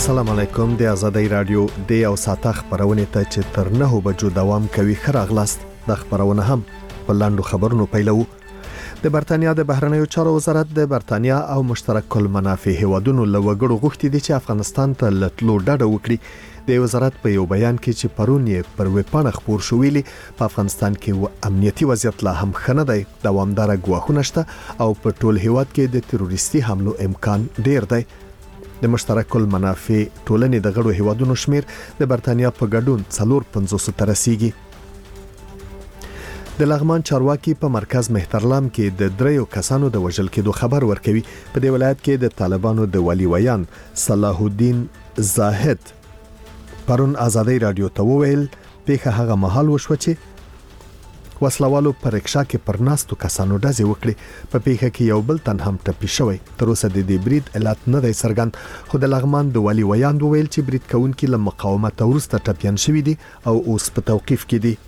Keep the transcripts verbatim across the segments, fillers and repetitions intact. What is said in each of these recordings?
السلام علیکم د آزادۍ رادیو د یو ساعت خبرونه ته چې تر نه بجو دوام کوي خراغلاست د خبرونه هم په لاندو خبرونو پیلو. د برتانیا د بهرنیو چارو وزارت د برتانیا او مشترک المنافع هیوادونو لوګړو غوښتي دي چې افغانستان ته لټلو ډډه وکړي. د وزارت په یو بیان کې چې پرون یې پر ویبپاڼه خبر شوې په افغانستان کې امنیتي وضعیت لا هم خنه دی، دوامدار ګواښونه شته او په ټول هیواد کې د تروریستي حملو امکان ډیر دی. د مشترک المنافع ټولنې د غړو هیوادونو شمیر د برتانیا په ګډون څلور پنځوس ته رسیدي. د لغمان چارواکي په مرکز مهترلام کې د دریو کسانو د وژل کېدو خبر ورکوي. په دې ولایت کې د طالبانو د ولی ویان صلاح الدین زاهد پرون آزادۍ رادیو ته وویل پیښه هغه مهال وشو چې وسلوالو پر رکشا کې پر ناستو کسانو ډزې وکړي. په پیښه کې یو بل تن هم ټپي شوی. تر اوسه د دې برید علت نه دی څرګند، خو د لغمان د ولی ویان وویل چې برید کوونکي له مقاومت وروسته ټپيان شوي دي او اوس په توقيف کې دي.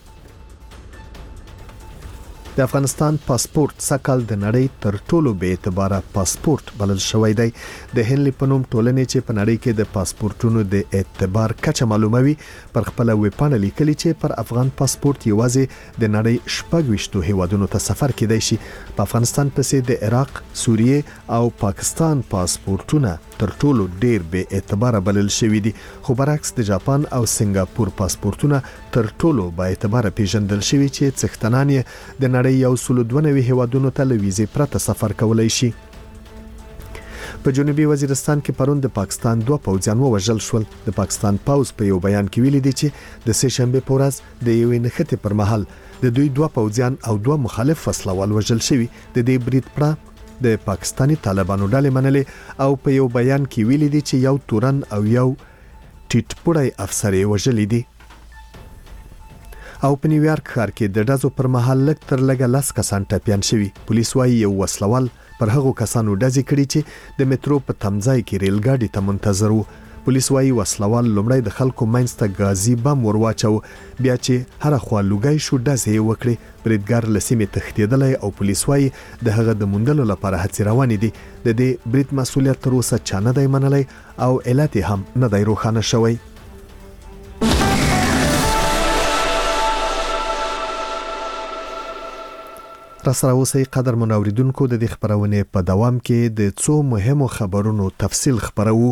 د افغانستان پاسپورت سکل د نړۍ تر ټولو به اعتباره پاسپورت بلل شوی دی. د هنلي په نوم ټولنې چې په نړۍ کې د پاسپورتونو د اعتبار کچه معلوموي پر خپل ویبپاڼه لیکلي چې پر افغان پاسپورت یوازې د نړۍ شپږ ویشتو هیوادونو ته سفر کېدای شي. په افغانستان پسې د عراق، سوریه او پاکستان پاسپورتونه تر ټولو ډیر به اعتبار بلل شوی دي، خو برعکس د جاپان او سنگاپور پاسپورتونه تر ټولو با اعتبار پیژندل شوی چې څښتنان یې د نړۍ یو سل دوه نوي هیوادونو ته له ویزې پرته سفر کولای شي. په جنوبي وزیرستان کې پرون د پاکستان دوه پوځیان وژل شول. د پاکستان پوځ په یو بیان کې ویلي دي چې د سه شنبه په ورځ د یوې نښتې پر مهال د دوی دوه پوځیان او دوه مخالف وسلوال وژل شوي. د دې برید پړه د پاکستاني طالبانو ډلې منلې او په یو بیان کې ویلي دي چې یو تورن او یو ټیټپوړی افسر یې وژلي دي. او په نیویارک ښار کې د ډزو پر مهال لږ تر لږه لس کسان ټپيان شوي. پولیس وايي یو وسلوال پر هغو کسانو ډزې کړي چې د میټرو په تمځای کې ریل ګاډي ته منتظر وو. پولیس وايي وسلوال لومړی د خلکو منځ ته غازي بم ورواچو، بیا چې هر خوا لوګي شو ډزې وکړي. بریدګر لسیمه تختیدلی او پولیس وايي د هغه د موندلو لپاره هڅې روانې دي. د دې برید مسؤلیت تر اوسه چا نه دی منلی او علت هم نه دی روښانه شوی. راسره اوسئ قدر منوریدونکو، د دې خبرونه په دوام کې د څو مهمو خبرونو تفصیل خبرو.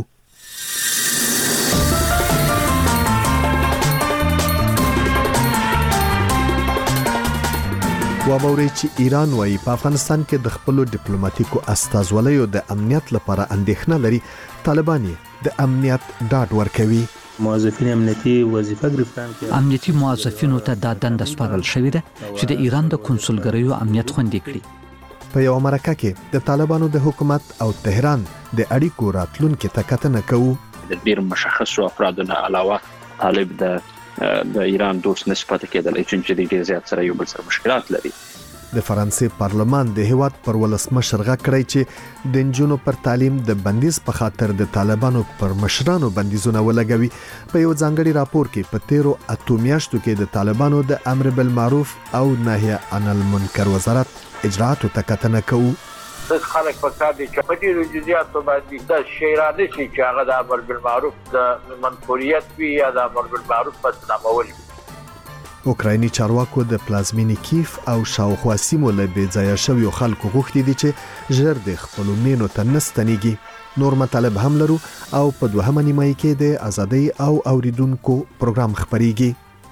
وابوري چې ایران وايي په افغانستان کې د خپل ډیپلوماټیکو استازولیو د امنیت لپاره اندېښنه لري. طالبان د امنیت ډاډ ورکوي. موظفین امنیتي وظیفه گرفتن کې امنیتي موظفینو ته د دند سپارل شوې ده چې د ایران د کنسولګریو امنیت خوندي کړي. په یو مرکه کې د طالبانو د حکومت او تهران د اړیکو راتلونکو ته کتنه کوي. د ډیر مشخصو افرادو نه علاوه طالب د د ایران دوست نسبت کېدل چې د ډیر زیات سره یو بل سره مشکلات لري. د فرانسې پارلمان د هیواد پر ولسمشر غږ کړی چې د نجونو پر تعلیم د بندیز په خاطر د طالبانو پر مشرانو بندیزونه ولګوي. په یو ځانګړي راپور کې په تیرو اته میاشتو کې د طالبانو د امر بالمعروف او نهي عن المنکر وزارت اجراءاتو ته کتنه کوي. د خلک په کار دي چې په ډیرو جزئیاتو باندې د شیرانه شي چې هغه د امر بالمعروف د منفوریت وی یا د امر بالمعروف په نامول. اوکرایني چارواکو د پلازمینی کیف او شاوخوا سیمو له بېځایه شویو خلکو غوښتي دي چې ژر د خپلو مینو ته نستنیږي. نور مطالب هم لرو او په دوهمه نیمایي کې د ازادۍ او اوریدونکو پروګرام خبريږي.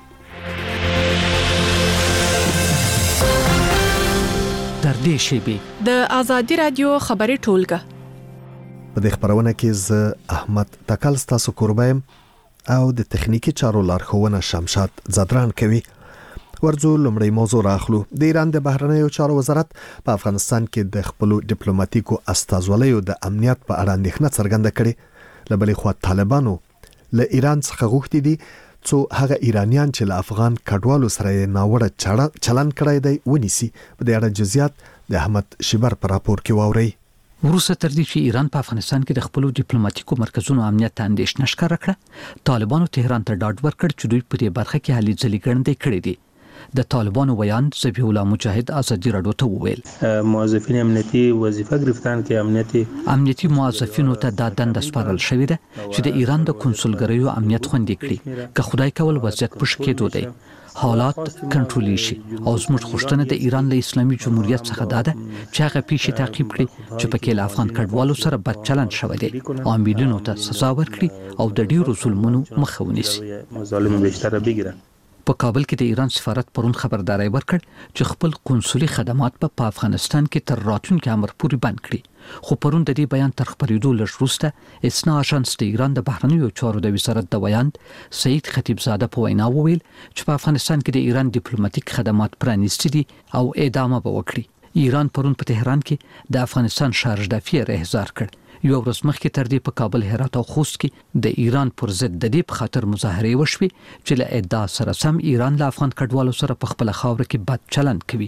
در دې شیبه د آزادۍ رادیو خبري ټولګه په دې خبرونه کې ز احمد تکل ستاسو قربایم او د تخنیکی چارو لارښوونه شمشاد زدران کوي. ورځو لومړی موضوع راخلو. د ایران د بهرنیو چارو وزارت په افغانستان کې د خپل ډیپلوماټیکو استازولیو د امنیت په اړه اندېښنه څرګنده کړې. لبلې خو طالبانو له ایران څخه غوښتي دي څو هغه ایرانیان چې له افغان کډوالو سره ناوړه چلن کړی دی ونیسي. په دې اړه جزئیات د احمد شیبر په راپور کې واورئ. وروسته تر دې چې ایران په افغانستان کې د خپل ډیپلوماټیکو مرکزونو امنیت ته اندېښنه ښکاره کړه، طالبانو تهران ته ډاډ ورکړ چې دوی په دې برخه کې هلې ځلې ګړندې کړې دي. د طالبانو ویاند ذبیح الله مجاهد ازادي راډیو ته وویل موظفین امنیتي وظیفه گرفتن کې امنیتي امنیتي موظفینو ته دا دنده سپارل شوې ده چې د ایران د کنسولګریو امنیت خوندي کړي که خدای کول وضعیت پښ کېدو دی حالات کنټرول شي او زموږ خوشتنه د ایران له اسلامي جمهوریت څخه ده چې هغه پیښې تعقیب کړي چې پکې له افغان کډوالو سره بد چلند شوی دی او ملیونو ته سزا ورکړي او د ډیرو ظلمونو مخه ونیسي. مظالم بیشتر بگیرن. په کابل کې د ایران سفارت پرون خبرداري ورکړ چې خپل قونسلي خدمات په افغانستان کې تر راتلونکي امر پورې بند کړي خو پرون د دې بیان تر خبرېدو لږ وروسته اسنا اژانس د ایران د بهرنیو چارو د وزارت د ویاند سعید خطیب زاده په وینا وویل چې په افغانستان کې د ایران ډیپلوماټیک خدمات پرانیستي دي او ادامه به وکړي. ایران پرون په تهران کې د افغانستان شارژدافي احضار کړ. یو ورځ مخکې تر دې په کابل، هرات او خوست کې د ایران پر ضد د دې په خاطر مظاهره وشوي چې له ادعا سره سم ایران له افغان کډوالو سره په خپل خاور کې بد چلند کوي.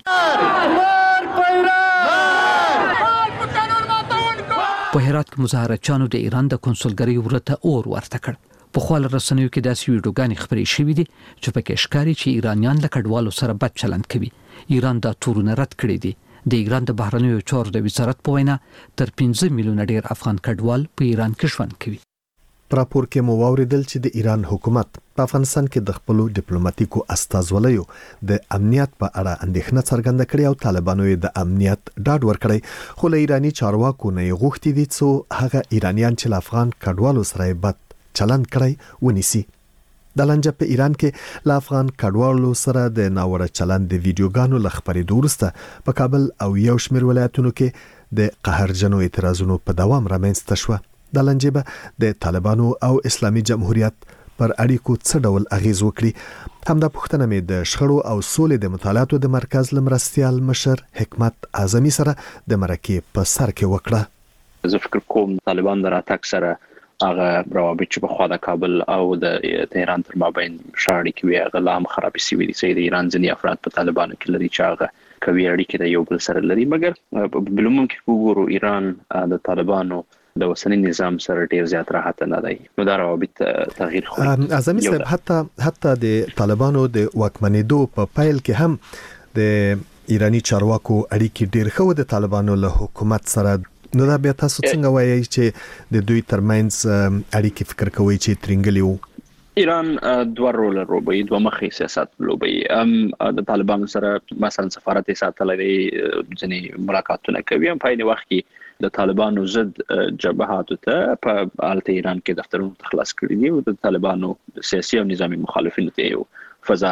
په هرات کې مظاهرچیانو د ایران د کنسولګری ورته اور ورته کړ. په خپل رسنیو کې داسې ویډیوګانې خبرې شوې دي چې پکې ښکاري چې ایرانیان له کډوالو سره بد چلند کوي. ایران دا تورونه رد کړی دي. د ایران د بهرنیو چارو د وزارت په وینا تر پنځه میلیونه ډیر افغان کډوال په ایران کې ژوند کوي. راپور کې مو واوریدل چې د ایران حکومت په افغانستان کې د خپل ډیپلوماټیکو استازولیو د امنیت په اړه اندېښنه څرګنده کړې او طالبانو یې د امنیت ډاډ ورکړی خو له ایرانی چارواکو نه غوښتي دي چې هغه ایرانیان چې له افغان کډوالو سره بد چلند کړی ونیسي. د لنجه په ایران کې له افغان کډوالو سره د ناوړه چلند د ویډیوګانو له خبرېدو وروسته په کابل او یو شمېر ولایتونو کې د قهرجنو اعتراضونو په دوام رامنځته شوه. د لنجه به د طالبانو او اسلامي جمهوریت پر اړیکو څه ډول اغیز وکړي. همدا پوښتنه مې د شخړو او سولې د مطالعاتو د مرکز لمرستیال مشر حکمت اعظمي سره د مرکې په سر کې وکړه. زه فکر کوم طالبان د راتګ سره هغه روابط چې په خوا د کابل او د تهران تر مابین شاړي کې هغه لا هم خراب شي وي. چې د ایران ځینې افراد په طالبانو کې لري چې هغه کوي اړیکې د یو بل سره لري، مګر بلومون کې وګورو ایران د طالبانو د وسنی نظام سره ډیر زیات راحت نه دی. نو دا روابط تغییر خو اعظمي صاحب حتی حتی د طالبانو د واکمنېدو په پایل کې هم د ایرانی چارواکو اړیکې ډیر خو د طالبانو له حکومت سره. نو دا بیا تاسو څنګه وایي چې د دوی ترمنځ اړیکې فکر کوي چې ترنګلی وو؟ ایران دوه رول لري، دوه مخي سیاست لري. ام د طالبانو سره مثلا سفارت ساتل لري، ځنې ملاقاتونه کوي. په دې وخت کې د طالبانو ضد جبهات ته په الته ایران کې دفترونه تخلص کړي دي او د طالبانو سیاسي او نظامی مخالفین ته یو فضا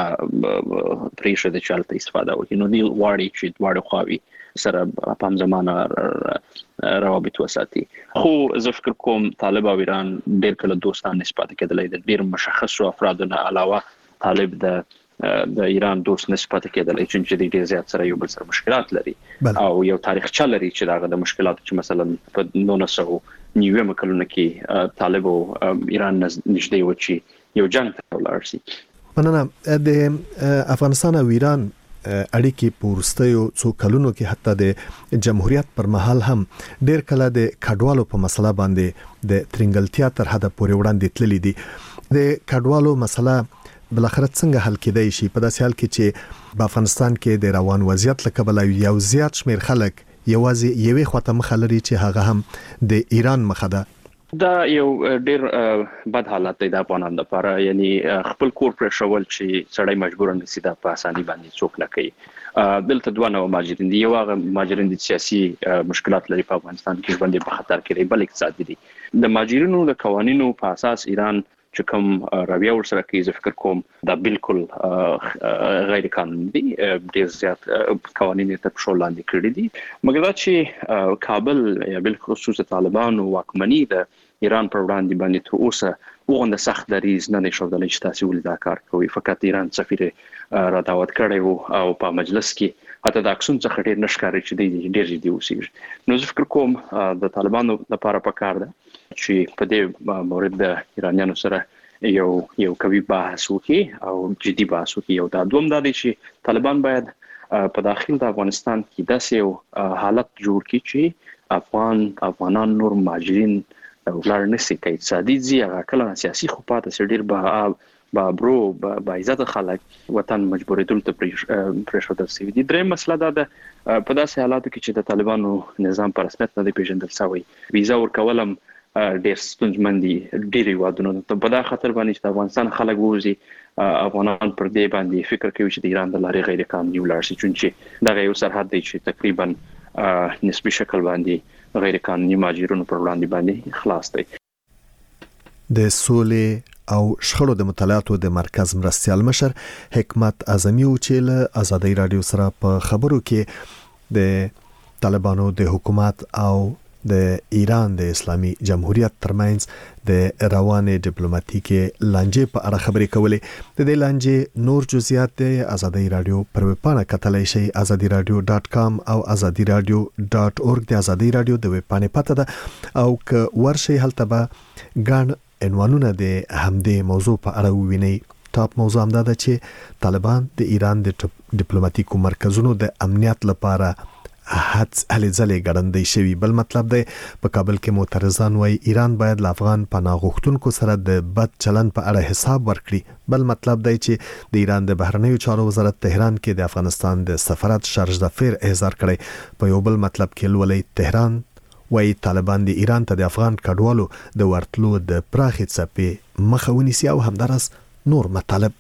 پریشه د چالت استفاده وکړي. نو دی واړی چې دواړه خواوي سره په هم زمانه روابط وساتي. خو زه فکر کوم طالب او ایران ډېر کله دوستان نسبت کېدلای د ډېر مشخصو افرادو نه علاوه طالب د د ایران دوست نسبت کېدلای چې د ډېر زیات سره یو بل سره مشکلات لري او یو تاریخچه لري چې داغه د مشکلاتو چې مثلا په نولس سوه نیویم کلونه کې طالب او ایران نږدې و چې یو جنگ ته ولاړ شي. مننه. د افغانستان او ایران اړیکې په وروستیو څو کلونو کې حتی د جمهوریت پر مهال هم ډېر کله د کډوالو په مسله باندې د ترنګلتیا تر حده پورې وړاندې تللی دي. د کډوالو مسله بلخره څنګه حل کېدای شي په داسې حال کې چې په افغانستان کې د روان وضعیت له کبله یو زیات شمېر خلک یوازې یوې خواته مخه لري چې هغه هم د ایران مخه ده؟ دا یو ډیر بد حالت دی د افغانانو لپاره. یعنی خپل کور پر شول چې سړی مجبور نه سي د په اساني باندې څوک نه کوي. دلته دوه نو ماجرین دي. یو هغه ماجرین د سیاسي مشکلات لري په افغانستان کې باندې په خطر کې دی، بل اقتصادي دي. د ماجرینو د قوانینو په اساس ایران چې کوم رویه ورسره کوي زه فکر کوم دا بالکل غیر قانوني دي. ډیر زیات قوانین ته په شول لاندې کړی دي. مګر دا چې کابل یا بل خصوص طالبانو واکمني د ایران پر وړاندې باندې تر اوسه وغونډه سخت دریز نه نشودل چې تاسو ولې دا کار کوي. فقط ایران سفیر را دعوت کړی وو او په مجلس کې حتی د اکسون څخه ډیر نشکاري چې دی ډیر جدي اوسېږي. نو زه فکر کوم د طالبانو لپاره پکار ده چې په دې مورد د ایرانیانو سره یو یو کوي بحث وکړي او جدي بحث وکړي. یو دا دوم دا دی چې طالبان باید په داخل د افغانستان کې داسې یو حالت جوړ کړي چې افغان افغانان نور ماجرین ولر نسی کوي اقتصادي ځي هغه کله سیاسي خو پاتې ډیر به با برو با عزت خلک وطن مجبورېدل ته پرېښودل شوي دي. درېم مسله دا ده په داسې حالاتو کې چې د طالبانو نظام په رسمیت نه دی پیژندل شوی، ویزا ورکولم ډېر ستونزمن دي ډېری وادونو ته. په دا خاطر باندې چې د افغانستان خلک ووځي، افغانان پر دې باندې فکر کوي چې د ایران د لارې غیر قانوني ولاړ شي، چونکې دغه یو سرحد دی چې تقریبا نسبي شکل باندې غیر قانوني مهاجرونو پر وړاندې باندې خلاص دی. د سولې او شخړو د مطالعاتو د مرکز مرستیال مشر حکمت اعظمي او چې له ازادي رادیو سره په خبرو کې د طالبانو د حکومت او د ایران د اسلامي جمهوریت ترمنځ د روانې ډیپلوماټیکي لانجې په اړه خبرې کولې. د دې لانجې نور جزئیات د ازادي رادیو پر ویب پاڼه کتلای شي azadi radio dot com او azadi radio dot org. د ازادي رادیو د ویب پاڼې پته ده او ک ورشي هلته به ګڼ عنوانونه د همدې موضوع په اړه وویني. ټاپ موضوع هم دا ده چې طالبان د ایران د ډیپلوماټیکو مرکزونو د امنیت لپاره هڅ هلې ځلې ګړندې شوي. بل مطلب دی په کابل کې معترضان وایي ایران باید له افغان پناه غوښتونکو سره د بد چلند په اړه حساب ورکړي. بل مطلب دی چې د ایران د بهرنیو چارو وزارت تهران کې د افغانستان د سفارت شارج دافیر احضار کړی. په یو بل مطلب کې لولي تهران وایي طالبان د ایران ته د افغان کډوالو د ورتلو د پراخې څپې مخه ونیسي او همدارس نور مطالب.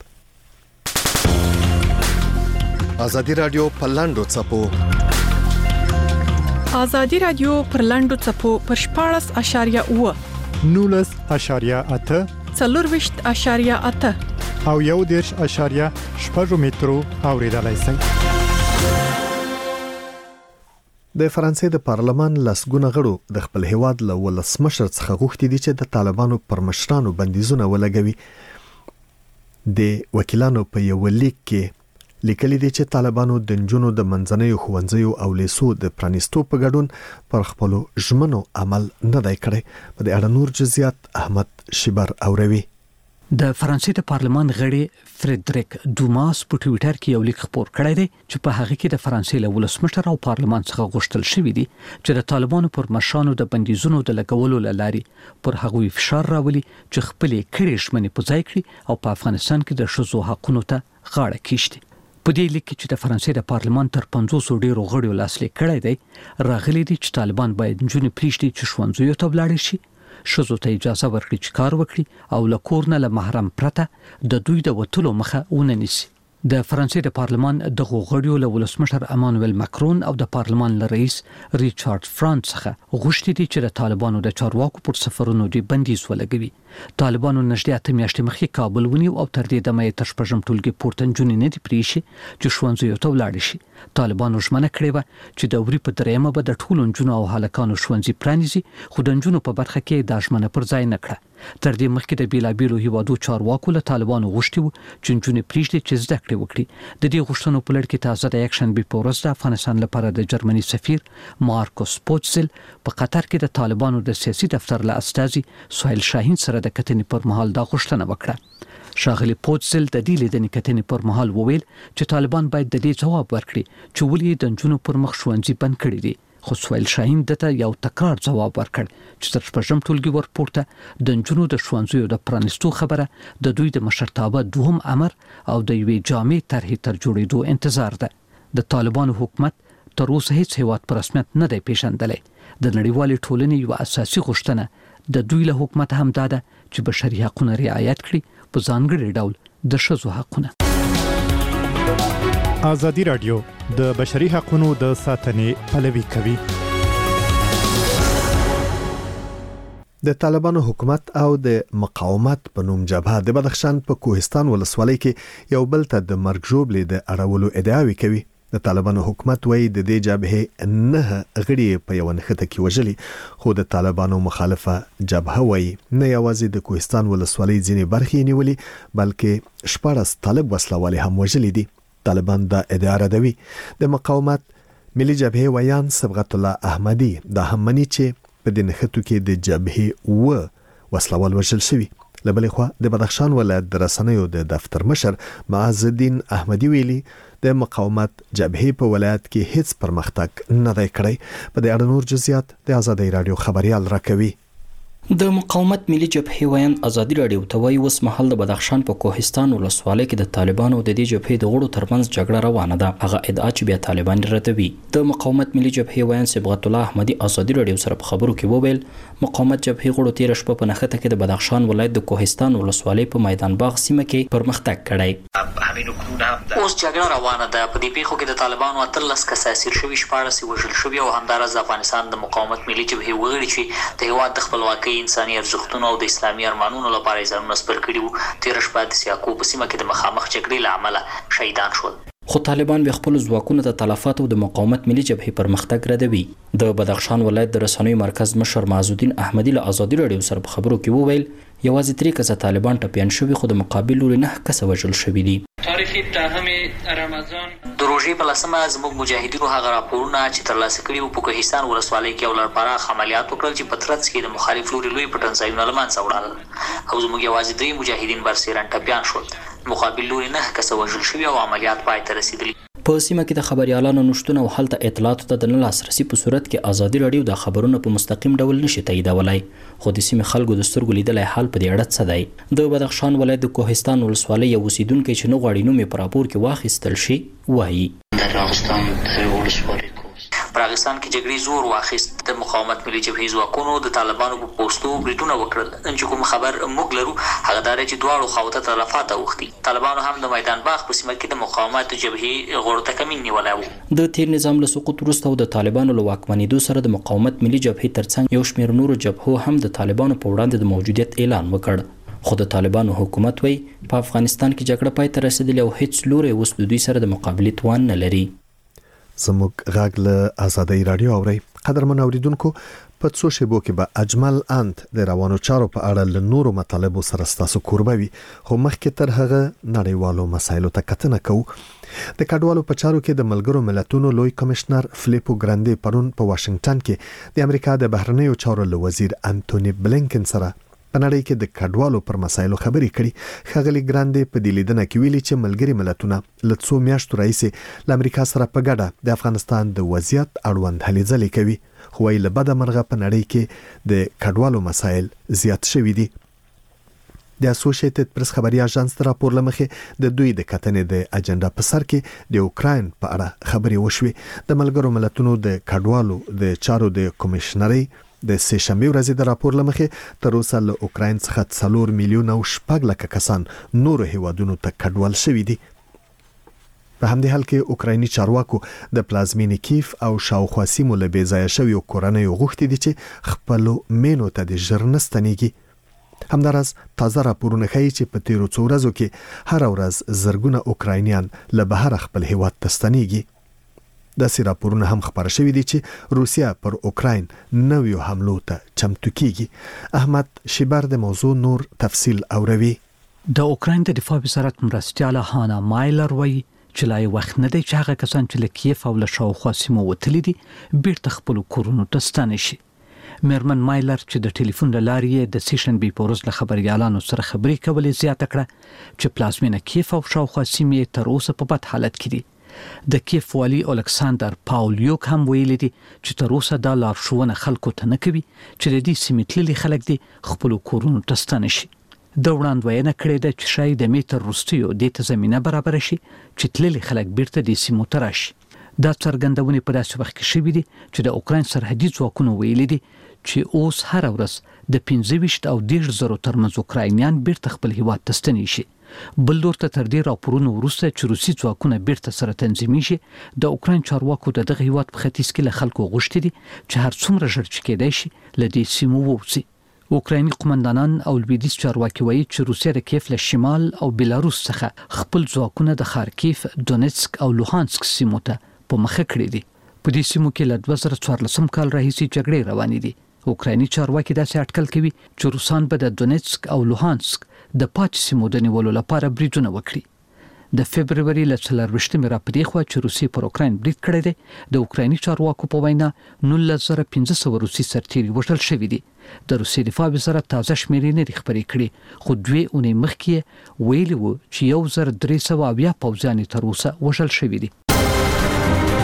ازادي رادیو په لاندو څپو ازادي رادیو پر لاندو څپو پر شپاړس اشاریه اوه نولس اشاریه اته څلورویشت اشاریه اته او یو دیرش اشاریه شپږ مترو اوریدلای شئ. د فرانسې د پارلمان لسګونه غړو د خپل هیواد له ولسمشر څخه غوښتي دي چې د طالبانو پر مشرانو بندیزونه ولګوي. د وکیلانو په یو لیک کې لیکلي دي چې طالبانو د نجونو د منځنیو ښوونځیو او لیسو د پرانیستو په ګډون پر خپل ژمنو عمل نه دی کړی. په دې اړه نور جزئیات احمد شیبر اوروي. د فرانسې د پارلمان غړي فریدریک دوماس په ټوئیټر کې یو لیک خپور کړی دی چې په هغه کې د فرانسې له ولسمشر او پارلمان څخه غوښتل شوی دی چې د طالبانو پر مشرانو د بندیزونو د لګولو لاري پر هغوی فشار راولي چې خپل کړي ژمنې په ځای کړي او په افغانستان کې د ښځو حقوقو ته غاړه کېږدي. په دې لیک کې چې د فرانسې د پارلمان تر پنځوس ډیرو غړیو لاسلیک کړی دی راغلي دي چې طالبان باید نجونې پریږدي چې ښوونځیو ته ولاړ شي، ښځو ته اجازه ورکړي چې کار وکړي او له کور نه له محرم پرته د دوی د وتلو مخه ونه نیسي. د فرانسې د پارلمان د غړیو له ولسمشر امانوئل ماکرون او د پارلمان له رئیس ریچارډ فرانس څخه غوښتي دي چې د طالبانو د چارواکو پر سفرونو د بندیز ولګوي. طالبانو نږدې اته میاشتې مخکې کابل ونیو او تر دې دمه یې تر شپږم ټولګي پورته نجونې نه دي پریښي چې ښوونځیو ته ولاړ شي. طالبانو ژمنه کړې وه چې د وری په دریمه به د ټولو نجونو او هلکانو ښوونځي پرانیزي، خو د نجونو په برخه کې دا ژمنه پر ځای نه کړه. تر دې مخکې د بیلابیلو هیوادو چارواکو له طالبانو غوښتي وو چې نجونې پریږدي چې زده کړې وکړي. د دې غوښتنو په لړ کې تازه د یکشنبې په ورځ د افغانستان لپاره د جرمني سفیر مارکوس پوچزل په قطر کې د طالبانو د سیاسي دفتر له استازي سهیل شاهین سره د کتنې پر مهال دا غوښتنه وکړه. ښاغلي پوچزل د دې لیدنې کتنې پر مهال وویل چې طالبان باید د دې جواب ورکړي چې ولې د نجونو پر مخ ښوونځي بند کړي دي. خو سهیل شاهین دته یو تکرار جواب ورکړ چې تر شپږم ټولګي ورپورته د نجونو د ښوونځیو د پرانیستو خبره د دوی د مشرتابه دوهم امر او د یوې جامع طرحې تر جوړېدو انتظار ده. د طالبانو حکومت تر اوسه هیڅ هیواد په رسمیت نه دی پیژندلی. د نړیوالې ټولنې یو اساسي غوښتنه د دوی له حکومت هم دا ده چې بشري حقوقونه رعایت کړي، په ځانګړي ډول د ښځو حقوقونه. ازادي رادیو د بشري حقوقو د ساتنې پلوي کوي. د طالبانو حکومت او د مقاومت په نوم جبهه د بدخشان په کوهستان ولسوالۍ کې یو بل ته د مرګ ژوبلې د اړولو ادعاوې کوي. د طالبانو حکومت وایي د دې جبهه نه غړي په یو نخته کې وژلي، خو د طالبانو مخالفه جبهه وایي نه یوازې د کوهستان ولسوالۍ ځینې برخې نیولي بلکې شپږ طالب وسلوال هم وژلي دي. طالبان دا ادعا ردوي. د مقاومت ملي جبهه ویان صبغت الله احمدي دا هم مني چې په دې نخته کې د جبهه و وسلوال وژل شوي. لبلې خوا د بدخشان ولایت د رسنیو د دفتر مشر معز الدین احمدي ویلي د مقاومت جبهه په ولایت کې هیڅ پرمختګ نه دی کړی. په دې اړه نور جزئیات د ازادي رادیو خبريال راکوي. د مقاومت ملي جبهې ویان ازادي راډیو ته وایي اوس مهال د بدخشان په کوهستان ولسوالۍ کې د طالبانو د دې جبهې د غړو ترمنځ جګړه روانه ده. هغه ادعا چې بیا طالبان ردوي. د مقاومت ملي جبهې ویان صبغت الله احمدي ازادي راډیو سره په خبرو کې وویل مقاومت جبهې غړو تیر شپه په نښته کې د بدخشان ولایت د کوهستان ولسوالۍ په میدان باغ سیمه کې پرمختګ کړی. اوس جګړه روانه ده. په دې پیښو کې د طالبانو اتلس کسان اسیر شوي، شپاړس وژل شوي او همداراز د افغانستان د مقاومت ملي جبهې وګړي چې د هېواد د خپلواکۍ، انساني ارزښتونو او د اسلامي ارمانونو لپاره یې ځانونه سپر کړي وو، تېره شپه د سیاکو په سیمه کې د مخامخ جګړې له امله شهیدان شول. خو طالبان به خپل ځواکونو د تلفاتو د مقاومت ملي جبهې پرمختګ ردوي. د بدخشان ولایت د رسنیو مرکز مشر معزالدین احمدي له ازادي راډیو سره په خبرو کې وویل یوازې درې کسه طالبان ټپیان شوي خو د مقابل لوري نه کسه وژل شوي دي. تاریخي تهم رمضان د روژې په لسمه زموږ مجاهدینو هغه راپورونه چې ترلاسه کړي وو په کوهستان ولسوالۍ کې یو لړپراخ عملیات وکړل چې په ترڅ کې د مخالف لوري لوی پټنځایونه له منځه وړل او زموږ یوازې درې مجاهدین برسېرن ټپیان شول. مقابل لوري نه کسه وژل شوي او عملیات پای ته رسېدلي. په سیمه کې د خبريالانو نشتون او هلته اطلاعاتو ته د نه لاسرسي په صورت کې ازادي راډیو د خبرونو په مستقیم ډول نشي تاییدولای، خو د سیمې خلکو د سترګو لیدلای حال په دې اړه څه دی. د بدخشان ولایت د کوهستان ولسوالۍ یو اوسیدونکی چې نه غواړي نوم یې په راپور کې واخیستل شي وایي در راغستان د ولسوالۍ پاکستان کې جګړې زور واخیست. د مقاومت ملي جبهې ځواکونو د طالبانو په پوسټو بریدونه وکړل. چې کوم خبر موږ لرو هغه دا چې دواړو خواو ته تلفات اوښتي. طالبانو هم د میدان باغ په سیمه کې د مقاومت جبهې غړو ته کمین نیولی و. د تیر نظام له سقوط وروسته او د طالبانو له واکمنېدو سره د مقاومت ملي جبهې ترڅنګ یو شمېر نورو جبهو هم د طالبانو په وړاندې د موجودیت اعلان وکړ. خو د طالبانو حکومت وایي په افغانستان کې جګړه پای ته رسېدلې او هیڅ لوری اوس د دوی سره د مقابلې توان نه لري. زموږ غږ له ازادي راډیو اوري. قدرمن اوریدونکو په څو شیبو کې به اجمل انت د روانو چارو په اړه له نورو مطالبو سره ستاسو کوربوي، خو مخکې تر هغه نړیوالو مسایلو ته کتنه کوو. د کډوالو په چارو کې د ملګرو ملتونو لوی کمشنر فلیپو ګراندي پرون په واشنگټن کې د امریکا د بهرنیو چارو له وزیر انټونی بلینکن سره په نړۍ کې د کډوالو پر مسایلو خبرې کړي. ښاغلي ګراندي په دې لیدنه کې ویلي چې ملګري ملتونه له څو میاشتو راهیسې له امریکا سره په ګډه د افغانستان د وضعیت اړوند هلې ځلې کوي، خو وايي له بده مرغه په نړۍ کې د کډوالو مسایل زیات شوي دي. د اسوسییټډ پریس خبري اژانس تر راپور لمخې د دوی د کتنې د اجنډا په سر کې د اوکراین په اړه خبرې وشوې. د ملګرو ملتونو د کډوالو د چارو د کمشنري د سه شنبه ورځې د راپور لمخې تر اوسه له اوکراین څخه څلور میلیون او شپږ لکه کسان نورو هیوادونو ته کډوال شوي دي. په همدې حال کې اوکرایني چارواکو د پلازمینې کیف او شاوخوا سیمو له بې ځایه شویو کورنیو غوښتي دي چې خپلو مینو ته د ژر نه ستنېږي. همداراز تازه راپورونه ښیي چې په تیرو څو ورځو کې هر ورځ زرګونه اوکراینیان له بهر خپل هیواد ته ستنېږي. داسې راپورونه هم خبر شوي دي چې روسیا پر اوکراین نویو حملو ته چمتو کیږي. احمد شیبر د موضوع نور تفصیل اوروي. د اوکراین د دفاع وزارت مرستیاله هانا مایلر وایي چې لا وخت نه دی چې هغه کسان چې له کیف او له شاوخوا سیمو وتلي دي بیرته خپل کورونو ته ستانه شي. میرمن مایلر چې د ټلیفون له لارې د سیشن بي پورز له خبريالانو سره خبرې کولې زیاته کړه چې پلازمینه کیف او شاوخوا سیمې تر اوسه په بد حالت کې دي. د کیف والی الکساندر پاولیوک هم ویلي دي چې تر اوسه دا لارښوونه خلکو ته نه کوي چې د دې سیمې تللي خلک دي خپل کورونو ته ستانه شي. د وړاندوینه کړې ده چې شاید د میټر وروستیو د ته زمينه برابر شي چې تللي خلک بیرته د سیمو ته راشي. دا څرګندونه په داسې وخت کې شوې دي چې د اوکراین سرحدي ځواکونو ویلي دي چې اوس هر ورځ د پنځه ویشت او دېرش زرو ترمنځ اوکراینیان بیرته خپل هیواد ته ستنې شي. بل لور ته تر دې راپورونو وروسته چې روسي ځواکونه بیرته سره تنظیمي شي، د اوکراین چارواکو د دغه هیواد په ختیځ کې له خلکو غوښتي دي چې هر څومره ژر چې کېدای شي له دې سیمو ووځي. اوکرایني قومندانان او لویدیځ چارواکي وایي چې روسیا د کیف له شمال او بلاروس څخه خپل ځواکونه د خارکیف، دونیتسک او لوهانسک سیمو ته په مخه کړی دي. په دې سیمو کې له دوه زره څوارلسم کال راهیسې جګړې روانې دي. اوکرایني چارواکي داسې اټکل کوي چې روسان به د دونیتسک او لوهانسک د پاتې سیمو د نیولو لپاره بریدونه وکړي. د فبرवरी ل څلرویشتمې راپدې خو چې روسي پر اوکراین برید کړی دی، د اوکرایني چارواکو په وینا نولس زره پنځه سوه روسي سرتیري وژل شوي دي. د روسي دفاع وزارت تازه شمیرې نه دي خبرې کړي، خو دوی اونۍ مخکې ویلي وو چې یو زر درې سوه اویا پوځیان تر اوسه وژل شوي دي.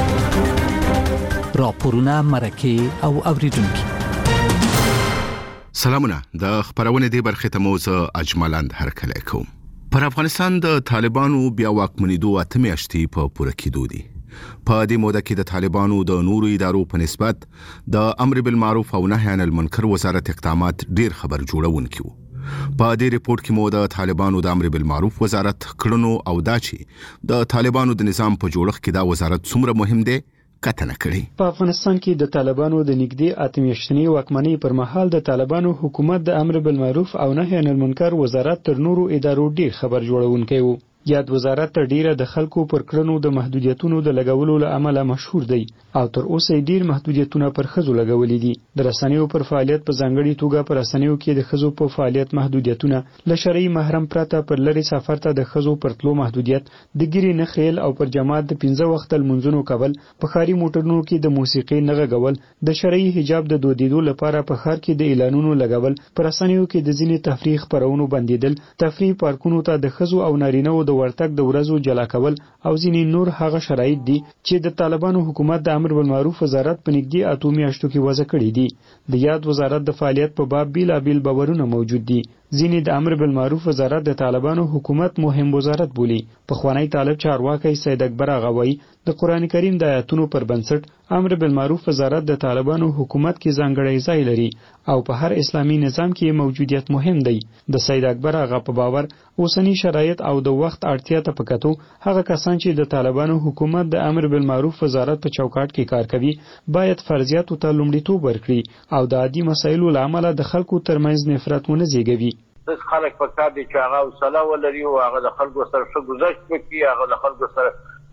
راپورونه مرکه او اوریدونکي سلامونه د خبرونه دی برخه ته موزه اجملاند هرکلی کوم. پر افغانستان د طالبانو بیا واکمنېدو اته میاشتې په پوره کېدو دي. په دې موده کې د طالبانو د نورو ادارو په نسبت د امر بالمعروف او نهي عن المنکر وزارت اقدامات ډیر خبر جوړونکي وو. په دې ریپورت کې مو د طالبانو د امر بالمعروف وزارت کړنو او دا چې د طالبانو د نظام په جوړښت کې دا وزارت څومره مهم دی کتنه کړي. په افغانستان کې د طالبانو د نږدې اته میاشتنی واکمنۍ پر مهال د طالبانو حکومت د امر بالمعروف او نهي عن المنکر وزارت تر نورو ادارو ډیر خبر جوړونکی وو. یاد وزارت تر ډیره د خلکو پر کړنو د محدودیتونو د لګولو له امله مشهور دی او تر اوسه ډیر محدودیتونه پر خزو لګولې دي. د رسنیو پر فعالیت په ځانګړي توګه پر رسنیو کې د خزو په فعالیت محدودیتونه، ل شرعي محرم پرته پر لری سفر ته د خزو پر تلو محدودیت، د ګيري نخیل او پر جماعت د پنځه وخت المنځونو کول، په خاري موټرونو کې د موسیقي نغه غول، د شرعي حجاب د دودیدو لپاره په خار کې د اعلانونو لګول، پر رسنیو کې د ځینې تفریح خبرونو بندیدل، تفریح پارکونو ته د خزو او نارینه‌و د ورتګ د ورځو جلا کول او ځینې نور هغه شرایط دي چې د طالبانو حکومت د امر بالمعروف وزارت په نږدې اته میاشتو کې وضع کړي دي. د یاد وزارت د فعالیت په باب بیلابیل باورونه موجود دي. ځینې د امر بالمعروف وزارت د طالبانو حکومت مهم وزارت بولي. پخوانی طالب چارواکي سید اکبر اغاوی د قران کریم د آیاتونو پر بنسټ امر بالمعروف وزارت د طالبانو حکومت کې ځانګړی ځای لري او په هر اسلامي نظام کې موجودیت مهم دی. د سید اکبر اغا په باور اوسنی شرایط او د وخت اړتیا ته پکاتو هغه کسان چې د طالبانو حکومت د امر بالمعروف وزارت په چوکاټ کې کار کوي باید فرضیاتو ته لومړیتوب ورکړي او د عادي مسایلو لامل د خلکو ترمنځ نفرت ونه زیږوي. د خلک په کار دي چې هغه وسله ولري او هغه د خلکو سره ښه گذشت وکړي، هغه د خلکو سره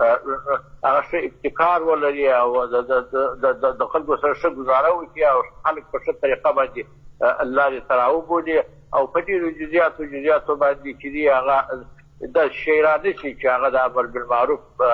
هغه ښه ابتکار ولري او د د خلکو سره ښه گزاره وکړي او خلک په ښه طریقه باندې الله دې تراو بولي او په ډېرو جزئیاتو جزئیاتو باندې چې دی هغه د شیرانه شي چې هغه د امر بالمعروف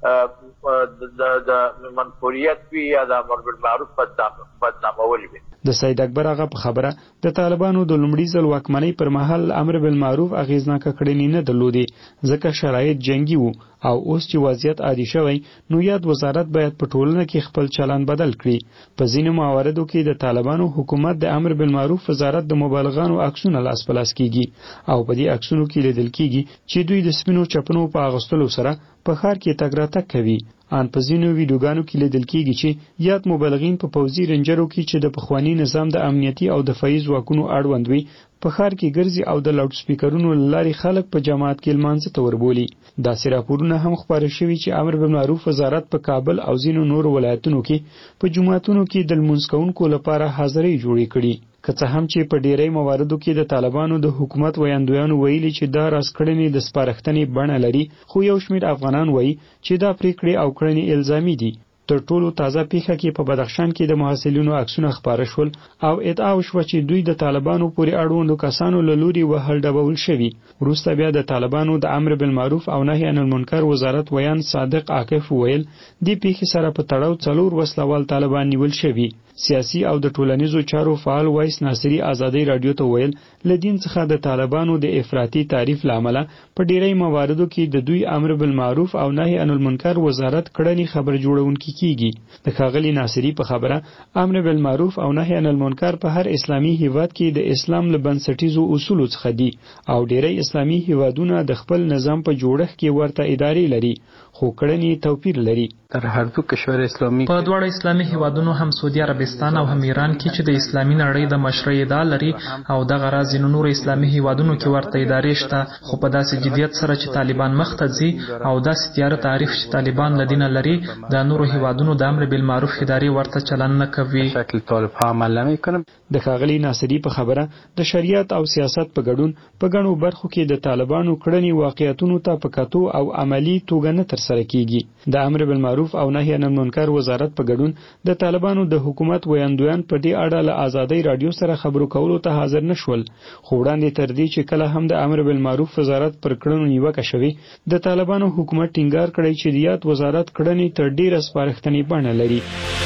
د منفوریت وي یا د امر بالمعروف بدنامول وي. د سید اکبر هغه په خبره د طالبانو د لومړي ځل واکمنۍ پر مهال امر بالمعروف اغیزناکه کړنې نه درلودې ځکه شرایط جنگي وو او اوس چې وضعیت عادي شوی نو یاد وزارت باید په ټولنه کې خپل چلن بدل کړي. په ځینو مواردو کې د طالبانو حکومت د امر بالمعروف وزارت د مبالغانو عکسونه لاس په لاس کیږي او په دې عکسونو کې لیدل کیږي چې دوی د سپینو چپنو په اغوستلو سره په ښار کې تګ راتګ کوي. ان په ځینو ویډیوګانو کې لیدل کیږي چې یاد مبالغین په پوځي رنجرو کې چې د پخوانی نظام د امنیتي او دفاعي ځواکونو اړوند وي په ښار کې ګرځي او د لاوډ سپیکرونو لارې خلک په جماعت کې لمانځه ته وربولي. داسې راپورونه هم خپاره شوي چې امر بالمعروف وزارت په کابل او ځینو نورو ولایتونو کې په جماعتونو کې د لمونځ کوونکو لپاره حاضرۍ جوړې کړي. که څه هم چې په ډیری مواردو کې د طالبانو د حکومت ویاندویانو ویلي چې دا راسکړنې د سپارښتنې بڼه لري، خو یو شمېر افغانان وایي چې دا پریکړې او کړنې الزامي دي. تر ټولو تازه پیښه کې په بدخشان کې د محصلینو عکسونه خپاره شول او ادعا وشوه چې دوی د طالبانو پورې اړوندو کسانو له لوري وهل ډبول شوي. وروسته بیا د طالبانو د امر بالمعروف او نهي عن المنکر وزارت ویان صادق عاکف ویل دې پیښې سره په تړاو څلور وسلوال طالبان نیول شوي. سیاسي او د ټولنیزو چارو فعال وایس ناصری آزادۍ رادیو ته ویل له دین څخه د طالبانو د افراطي تعریف لامل په ډیری مواردو کې د دوی امر بالمعروف او نهي عن المنکر وزارت کړنی خبر جوړونکي کیږي. د ښاغلي ناصری په خبره امر بالمعروف او نهي عن المنکر په هر اسلامي هیواد کې د اسلام له بنسټیزو اصولو څخه دي او ډیری اسلامي هیوادونه د خپل نظام په جوړښت کې ورته ادارې لري خو کړنی توپیر لري. در هر دو کشور اسلامی په دواړو اسلامي هیوادونو هم سعودي عربستان او هم ایران کې چې د اسلامي نړۍ د مشرۍ ادعا لري او دغه راز نو نور اسلامي هیوادونو کې ورته ادارې شته، خو په داسې جدیت سره چې طالبان مخ ته ځي او داسې تیاره تعریف چې طالبان له دینه لري د نورو هیوادونو د امر بالمعروف ادارې ورته چلن نه کوي. شکل طالب ها عمل نمیکنه. د ښاغلي ناصری په خبره د شریعت او سیاست په ګډون په ګڼو برخو کې د طالبانو کړنی واقعیتونو ته په کتو او عملی توګه نه ترسره کیږي. د امر بالمعروف او نهي عن المنکر وزارت په ګډون د طالبانو د حکومت ویاندویان په دې اړه له آزادۍ رادیو سره خبرو کولو ته حاضر نشول، خو وړاندې تر دې چې کله هم د امر بالمعروف وزارت پر کړنو نیوکه شوې د طالبانو حکومت ټینګار کړی چې د یاد وزارت کړنې تر ډیره سپارښتنې بڼه لري.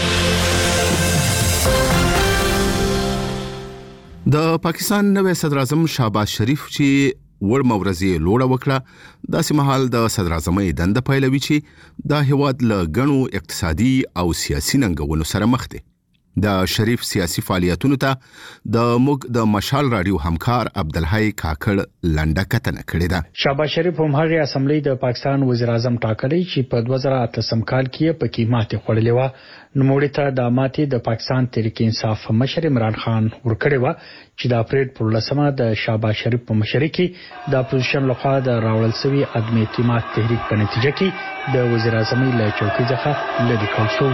د پاکستان نوې صدر اعظم شهباز شریف چې ور مورزي لوړه وکړه داسې مهال د صدر اعظمۍ دنده پیلوي چې د هیواد له غنو اقتصادي او سیاسي ننګونو سره مخ دي. د شریف سیاسي فعالیتونو ته د موږ د مشال رادیو همکار عبدالحی کاکړ لنډه کتنه کړې ده. شهباز شریف هم هغه اسمبلی د پاکستان وزیر اعظم ټاکلی چې په دوه زره اتلسم کال کې په کې ماتې خوړلې و. نوموړي ته د ماتې د پاکستان تحریک انصاف مشر عمران خان ورکړی و چې د اپریل پر لسمه د شهباز شریف په مشرۍ کې د اپوزیشن لخوا د راوړل شوی عدم اعتماد تحریک په نتیجه کې د وزیر اعظم له چوکۍ څخه لرې کړل شو.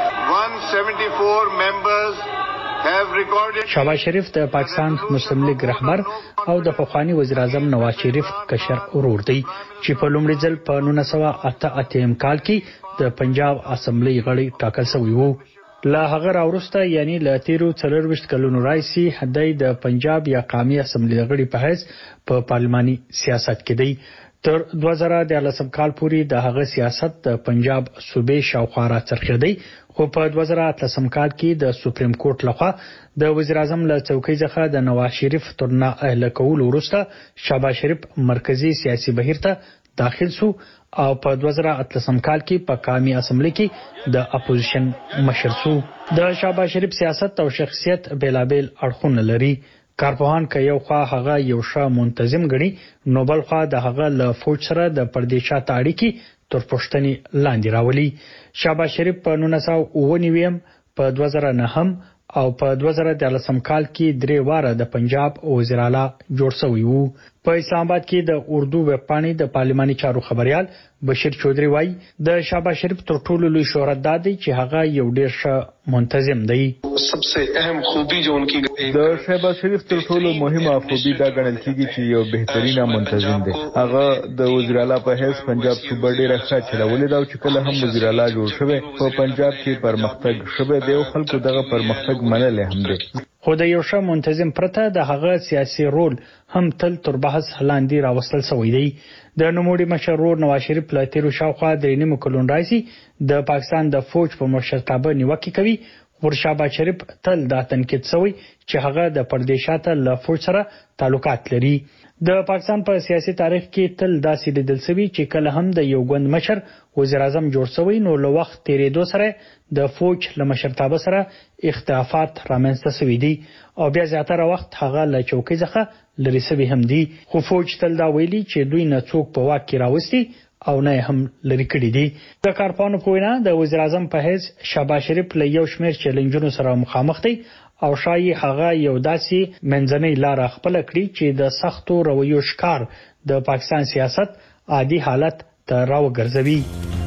شهباز شریف د پاکستان مسلم لیگ رهبر او د پخوانی وزیر اعظم نواز شریف کشر ورور دی چې په لومړي ځل په نولس سوه اته اتیا کال کې د پنجاب اسمبلی غړی ټاکل شوی وو. لا هغه راورسته یعنی ل تیرو څلورويشت کلونو راځي هدای د پنجاب یا قومي اسمبلی غړي په حیث په پارلماني سیاست کې دی. تر دوه زره دیارلسم کال پورې د هغه سیاست د پنجاب صوبې شاوخوا راڅرخېدی، خو په دوه زره اتلسم کال کې د سپریم کورټ لخوا د وزیر اعظم له چوکۍ څخه د نواز شریف تر نه اهل کول وروسته شهباز شریف مرکزی سیاسي بهیر ته داخل شو او په دوه زره اتلسم کال کې په قومي اسمبلی کې د اپوزیشن مشر شو. د شهباز شریف سیاست او شخصیت بیلابیل اړخونه لري. کارپوهان که یو خوا هغه یو ښه منتظم غني، نو بل خوا د هغه له فوج سره د پردیشات اړیکې تر پوښتنې لاندې راولي. شهباز شریف په نولس سوه اوه نوي په دوه زره نهم او په دوه زره دیارلسم کال کې درې واره د پنجاب وزیر اعلی جوړ شوی وو. په اسلام آباد کې د اردو ویبپاڼې د پارلماني چارو خبريال بشیر چودري وایي د شهباز شریف تر ټولو لوی شهرت دا دی چې هغه یو ډیر ښه منتظم دی. सबसे اهم خوبی جو انکی د شهباز شریف تر ټولو مهمه خوبی دا ګڼل کیږي چې یو بهترینه منتظم دی. هغه د وزیر اعلی په حیث پنجاب صوبه ډیره ښه چلولې ده او چې کله هم وزیر اعلی جوړ شوی په پنجاب کې پرمختګ شوی دی او خلکو دغه پرمختګ منل هم دی. خو د یو ښه منتظم پرته د هغه سیاسي رول هم تل تر بحث لاندې راوستل شوی دی. د نوموړي مشر ورور نواز شریف له تیرو شاوخوا درې نیمو کلونو راځي د پاکستان د فوج په مشرتابه نیوکې کوي. ور شهباز شریف تل دا تنقید شوی چې هغه د پردیشات له فوج سره تعلقات لري. د پاکستان په سیاسي تاریخ کې تل داسې لیدل شوی چې کله هم د یو ګوند مشر وزیر اعظم جوړ شوی نو له وخت تیریدو سره د فوج له مشرتابه سره اختلافات رامنځته شوي دي او بیا زیاتره وخت هغه له چوکۍ څخه لرې شوي هم دي. خو فوج تل دا ویلي چې دوی نه څوک په واک کې راوستي او نه هم لرې کړي دي. د کارپوهانو په وینا د وزیر اعظم په حیث شهباز شریف له یو شمېر چیلنجونو سره مخامخ دی او شایي هغه یو داسې منځنۍ لاره خپله کړي چې د سختو رویو ښکار د پاکستان سیاست عادي حالت ته راوګرځوي.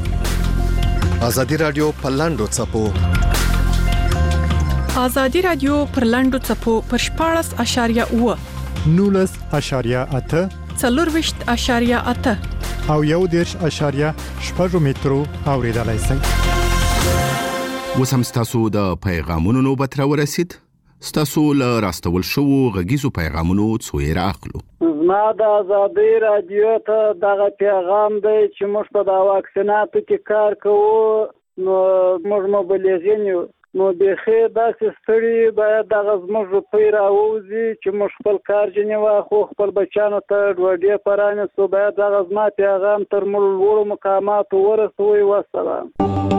ازادي رادیو په لاندو څپو ازادي رادیو پر لاندو څپو پر شپاړس اشاریه اوه نولس اشاریه اته څلورويشت اشاریه اته او یو دیرش اشاریه شپږ مترو اوریدلای شئ. وسم ستاسو د پیغامونو نوبت را ورسید. ستاسو له راستول شو غږیزو پیغامونو څویر اخلو. زما د ازادي رادیو ته دغه پیغام دی چې موږ په د واکسیناتو کې کار کوو نو موږ مبلغین یو نو بخې داسې ستړي باید دغه زموږ روپۍ راووځي چې موږ خپل کار جنې واخو خپل بچیانو ته ډوډۍ پرانیستو. باید دغه زما پیغام تر موږ لوړو مقاماتو ورسوي. وسلام.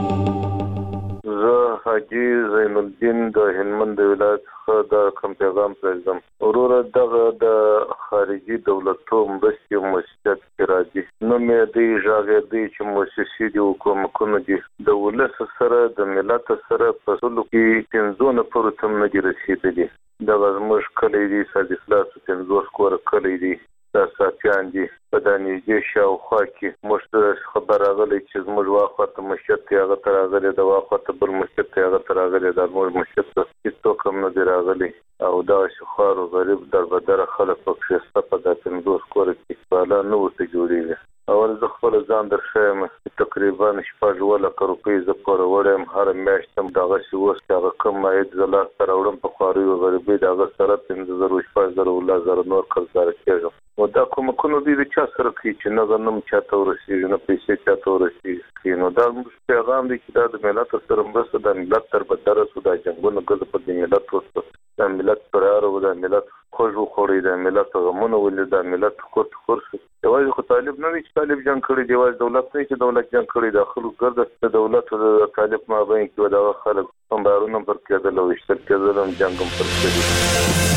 زه حاجی زین الدین د هلمند ولایت څخه د کوم پیغام پرېږدم. وروره دغه د خارجي دولتو مرستې مؤسسات کې راځي نو مې دې ژغېدی چې مؤسسې دي حکومتونه دي د ولس سره د ملت سره په سلو کې پنځونه پورې تم نه دي رسېدلي. دغه زموږ کلی دي صادق خلاص پنځوس کوره کلی دي دا ساتیان دي په د نږدې شاوخوا کې موږ ته خبر راغلی چې زموږ واخواته مشهد دی هغه ته راغلی د واخواته بل مشهد دی هغه ته راغلی د زموږ مشهد ته هېڅوک هم نه دی راغلی او دغسې خوار و غریب دربدره خلک پکې شته په دا پنځوس کوره کې بالا نه ورته جوړېږي. اول زه خپله ځان در ښیم تقریبا شپږ اووه لکه روپۍ زه پوره وړی یم. هره میاشت هم دغسې اوس چې هغه کم عاید زه لاسته راوړم په خوارۍ و غریبۍ د هغه سره پنځه زره شپږ زره اوله زره نور قرضداره کېږم. نو دا کومکونه دوی د چا سره کوي چې نه غنم چاته ورسېږي نه پیسې چاته ورسېږي. نو دا زموږ پیغام دی چې دا د ملت سره مرسته دا ملت تربدره شو دا جنګونه ګزه په د ملت وسو دا ملت پراره و دا ملت خوږ وخوړی دا ملت غمونه ولې دا ملت خور خور شو. یوازې خو طالب نه دی چې طالب جنگ کړی دی واز دولت نه چې دولت جنگ کړی د خلکو ګرځي د دولت او د طالب مابین کې د خلک سمبارونه پر کېدل او اشتراک کېدل هم جنگ هم پر کېدل.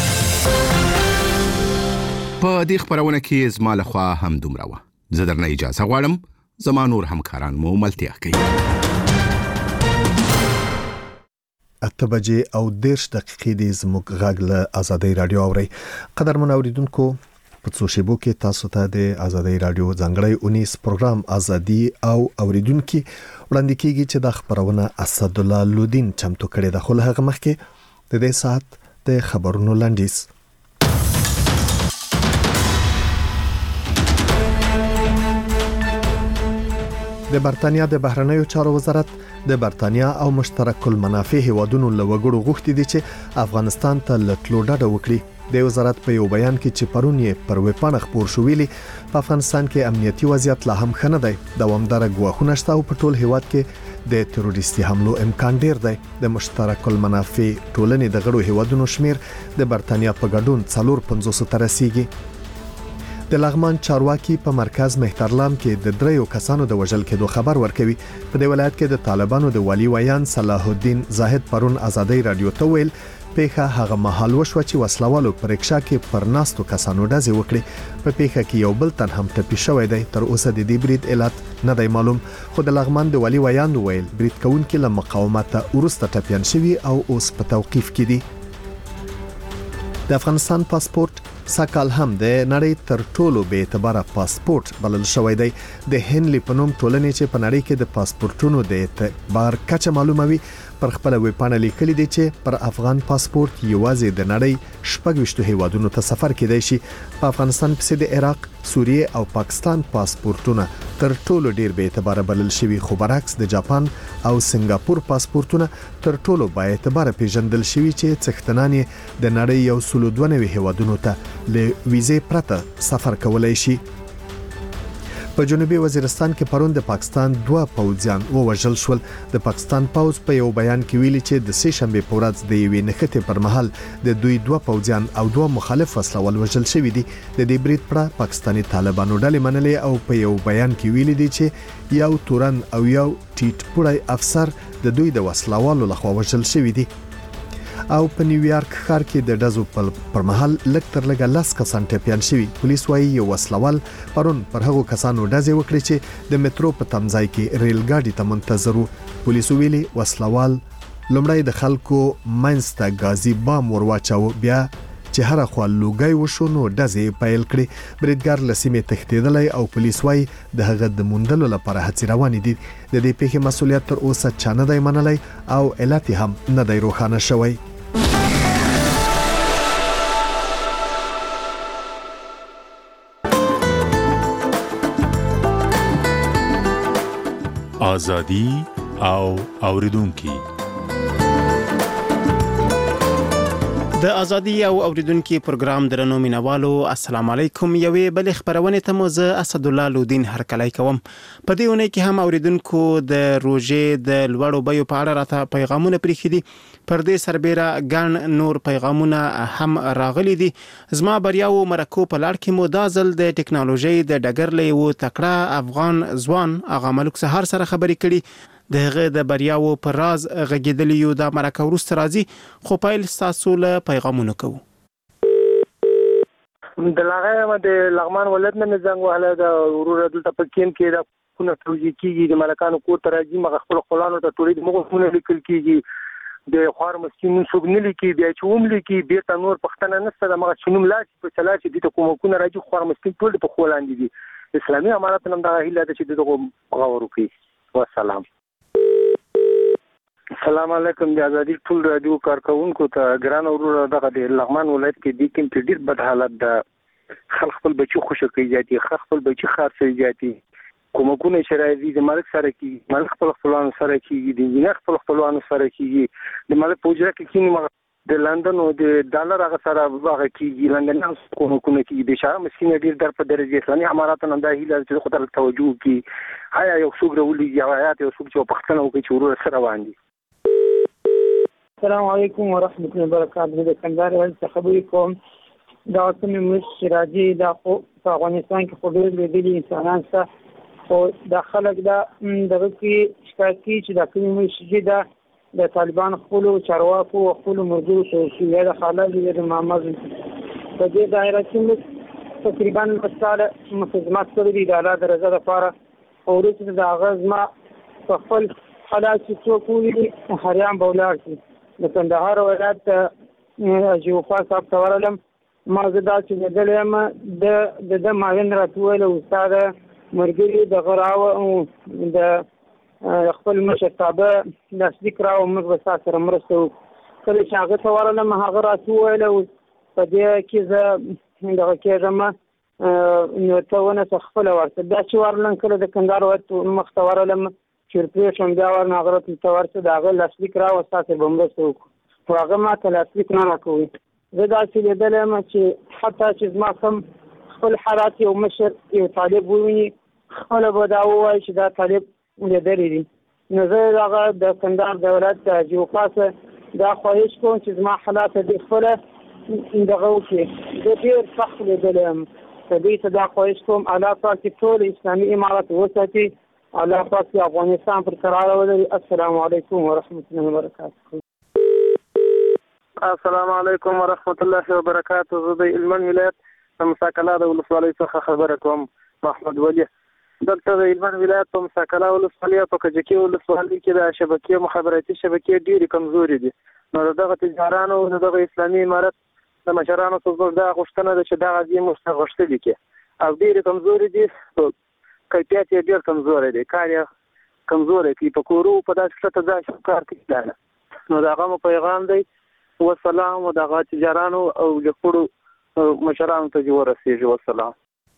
په دې خبرونه کې زما له خوا هم دومره وه. زه درنه اجازه غواړم، زما نور همکاران مو ملتیا کوي. اته بجې او دېرش دقیقې دې زموږ غږ له ازادۍ راډیو اورئ. قدرمن اوریدونکو، په څو شیبو کې تاسو ته د ازادۍ راډیو ځانګړی اونیز پروګرام ازادي او اوریدونکو وړاندې کیږي چې د خبرونه اسدالله لودین چمتو کړي د خو له هغه مخکې د دې ساعت د خبرونو لنډیز. د برتانیا د بهرنیو چارو وزارت د برتانیا او مشترک المنافع هیوادونو له وګړو غوښتي دي چې افغانستان ته لټلو ډډه وکړي. د وزارت په یو بیان کې چې پرون یې پر ویبپاڼه خپور شو ویلي په افغانستان کې امنیتي وضعیت لا هم ښه نه دی. دوامداره ګواښونه شته او په ټول هیواد کې د تروریستي حملو امکان ډیر دی. د مشترک المنافع ټولنې د غړو هیوادونو شمیر د برتانیا په ګډون څلور پنځوس ته رسیدي. د لغمان چارواکي په مرکز مهترلام کې د دریو کسانو د وژل کېدو خبر ورکوي. په دې ولایت کې د طالبانو د والی ویان صلاح الدین زاهد پرون ازادۍ رادیو ته ویل پیښه هغه مهال وشوه چې وسلوالو پر رکشا کې پر ناستو کسانو ډزې وکړي. په پیښه کې یو بل تن هم ټپي شوی دی. تر اوسه د دې برید علت نه دی معلوم، خو د لغمان د والی ویان ویل برید کوونکي له مقاومت وروسته ټپیان شوي او اوس په توقیف کې دي. د افغانستان پاسپورت سکهال هم د نړۍ تر ټولو به اعتباره پاسپورت بلل شوی دی. د هنلي په نوم ټولنې چې په نړۍ کې د پاسپورتونو د اعتبار کچه معلوموي پر خپل ویبپاڼه لیکلي دي چې پر افغان پاسپورت یوازې د نړۍ شپږ ویشت هیوادونو ته سفر کېدای شي. په افغانستان پسې د عراق، سوریه او پاکستان پاسپورتونه تر ټولو ډیر به اعتباره بلل شوي، خو برعکس د جاپان او سنگاپور پاسپورتونه تر ټولو با اعتباره پیژندل شوي چې څښتنان یې د نړۍ یو سل دوه نوي هیوادونو ته له ویزې پرته سفر کولای شي. په جنوبي وزیرستان کې پرون د پاکستان دوه پوځیان ووژل شول. د پاکستان پوځ په یو بیان کې ویلي چې د سه شنبه په ورځ د یوې نښتې پر مهال د دوی دوه پوځیان او دوه مخالف وسلوال وژل شوي دي. د دې برید پر پاکستاني طالبانو ډلې منلې او په یو بیان کې ویلي دي چې یو تورن او یو ټیټ پوړی افسر د دوی د وسلوالو لخوا وژل شوي دي. او په نیویارک ښار کې د ډزو پر مهال لږ تر لږه لس کسان ټپیان شوي. پولیس وايي یو وسلوال پرون پر هغو کسانو ډزې وکړې چې د مترو په تمځای کې ریل ګاډي ته منتظر وو. پولیسو ویلي وسلوال لومړی د خلکو منځ ته غازي بام ورواچاوه، بیا چې هر خوا لوګي وشو نو ډزې پیل کړې. بریدګر لسیمه تښتیدلی او پولیس وايي د هغه د موندلو لپاره هڅې روانې دي. د دې پیښې مسؤلیت تر اوسه چا نه دی منلی او علت هم نه دی روښانه شوی. ازادي او اوریدونکو. د ازادي او اوریدونکو پروګرام درنو مینوالو، السلام علیکم. یوې بل خبرونه ته مو زه اسدالله لودین هرکلی کوم. په دې ونه کې هم اوریدونکو د روزې د لوړو بیو په اړه راته پیغامونه پریخي دي. پر دې سربېره ګڼ نور پیغامونه هم راغلي دي. زما بریاو مرکو په لړ کې مو دا ځل د ټکنالوژي د ډګر له یو تکړه افغان ځوان اغا ملک سهار سره خبرې کړي. دغه د بریاو پر راز غږیدلی یو د مرکه ورسته راځي، خو پایل تاسو له پیغامونو کوو. د لاغه د لغمان ولادت نه زنګ وهله د ورور دلته پکین کې د کونه توجی کیږي د ملکانو کور ته راځي، مغه خپل خلانو ته ټولې مغه لیکل کیږي، د خوار مسکینو سګنلی کې بیا چوم لیکي بیا تنور پښتنه نسته د مغه شنوم لا چې په چلا چې د کومکونه راځي خوار مسکین ټول په خولاندې دي. اسلامي امارات نن دا هیله ده چې دغه غوړو کوي. والسلام. السلام علیکم. د ازادي ټول رادیو کارکونکو ته ګران اورور دغه د لغمان ولایت کې د کوم ډیر بد حالت د خلک خپل بچي خوشو کوي جاتي، خپل بچي خاصه جاتي، کومکونه شرایطي د مالک سره کې مالک خپل خپلوان سره کې د جنح خپل خپلوان سره کې د مالک پوجا کې کینی د لندن او د ډالر هغه سره هغه کې لندن هم کومکونه کې د شاه مسکین ډیر در په درجه اسلامي امارات نن د هیله چې خطر توجه کې هيا یو څوک ورولي یا حیات یو څوک چې پښتنه وکړي چې ورور سره روان دي. السلام علیکم ورحمۃ اللہ وبرکاتہ. د کندهار ولایت څخه خبرې کوم. دا کومې مش راځي دا خو په افغانستان کې خو ډېر لیدلي انسانان شته خو دا خلک دا دغه کې شکایت کوي چې دا کومې مسجد ده د طالبان خپلو چارواکو او خپلو ملګرو ته یا د خالد یا د محمد په دې دایره کې موږ تقریبا مساله مخدمات کړي دي د الله د رضا لپاره او وروسته د هغه زما په خپل حالات چې څوک وویني هریان به ولاړ شي د کندهار ولایت جیوفا صاحب ته ورغلم ما زه داسې لیدلی یم د ده معاون راته وویل استاد مرګري د غراوه د خپل مشرتابه لاسلیک راو موږ به ستا سره مرسته وکړو کله چې هغه ته ورغلم هغه راته وویل په دې کې زه دغه کېږم نو ته ونه څه خپله ورشه بیا چې ورغلم کله د کندهار ولایت مخ ته ورغلم چې ورپرې شوم بیا ورنه هغه راته ته ورشه د هغه لاسلیک راوه ستا سره به مرسته وکړو خو هغه ما ته لاسلیک نه راکوي زه داسې لیدلی یم چې حتی چې زما کوم خپل حالات یو مشر یو طالب وویني خپله به دا ووایي چې دا طالب لیدلی دي نو زه دغه د کندهار د ولایت د جیوفا څخه دا خواهش کوم چې زما حالات دې خپله دغه وکړي زه ډېر سخت لیدلی یم که دوی ته دا خواهش کوم الله پاک چې ټول اسلامي امارات وساتي الله پاک چې افغانستان پر قرار ولري السلام علیکم ورحمة الله وبرکاته السلام علیکم ورحمة الله وبرکاته زه د هلمند ولایت د مساکلا د ولسوالۍ څخه خبره کوم محمد ولی دلته د هلمند ولایت په مساکلا ولسوالۍ په کجکي ولسوالۍ کې د شبکې مخابراتي شبکې ډېرې کمزورې دي نو د دغه تجارانو د دغه اسلامي امارت د مشرانو څخه دا غوښتنه ده چې دغه دې موږ غوښتلي کې او ډېرې کمزورې دي کیفیت یې ډېر کمزوری دی کار یې کمزوری کوي په کورو په داسې کښته داسې کار کوي نو د هغه مو پیغام دی والسلام و دغه تجارانو او د خپلو مشرانو ته دې ورسېږي والسلام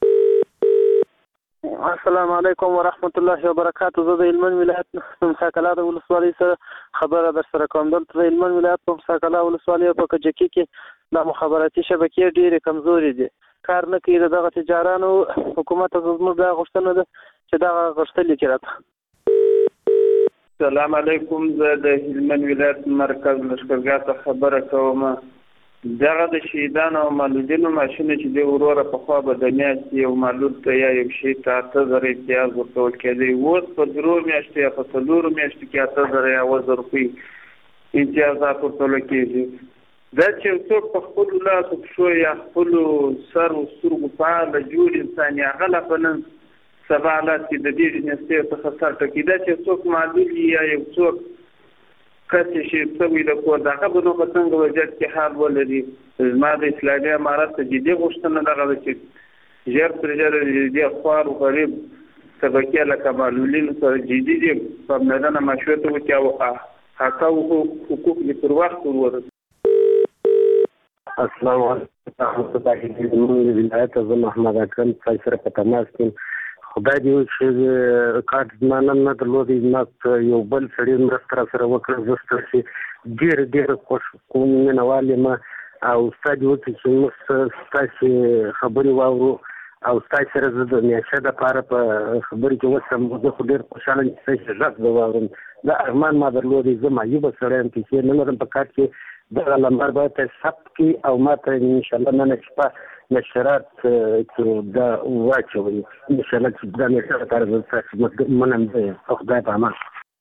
السلام علیکم ورحمة الله وبرکاته زه د هلمند ولایت په مساکلا د ولسوالۍ سره خبره در سره کوم دلته د هلمند ولایت په مساکلا ولسوالۍ په کجکي کې د مخابراتي شبکې ډېرې کمزورې دي کار نه کوي د دغه تجارانو حکومت ته زموږ دا غوښتنه ده چې دغه غوښتلي کړي راته السلام علیکم زه د هلمند ولایت مرکز لښکرګاه څخه خبره کوم دغه د شهیدانو او معلولینو ماشینونه چې دی وروره پخوا به د میاشتې یو معلول ته یا یو شهید ته اته زره امتیاز ورکول کېدی اوس په درو میاشتو یا په څلورو میاشتو کې اته زره یا اووه زره روپۍ امتیازات ورکول کېږي دا چې څوک په خپلو لاسو پښو یا خپلو سر و سترګو فعاله جوړ انسان یا هغه لا په نن سبا حالات کې د ډېرې نستې څخه سر ټکي دا چې څوک معلول یا یو څوک کس چې سوي د کور دغه به نو په څنګه وضعیت کې حال ولري زما د اسلامي امارت ته جدي غوښتنه دغه ده چې ژر تر ژره د دې خوار و غریب طبقې لکه معلولینو سره جدي دي پاملرنه مشروطه وکړي او حق او حقوق یې پر وخت ورورسي السلام علیکم ورحمة الله ولایت زه محمد اکرم تاسو سره په تماس کې خدای دې چې کارت زما نن نه درلودی ما یو بل سړي مرسته را سره وکړه زه ستاسې ډېر ډېر خوښ کوم مینهوال یم او ستا دې وکړي چې موږ ستاسې خبرې واورو او ستاسې سره زه د میاشتې دپاره په خبرې کې وسم زه خو ډېر خوشحاله یم چې ستاسې غږ به واورم دا ارمان ما درلودی زه معیوبه سړی یم پیسې نه لرم په کار کې دغه لمبر باید ته ثبت کړي او ما ته انشاءالله نن شپه نشرات کې دا واچوي انشاءالله چې دا مې سره کار زه ستاسې منم دی او خدای په امان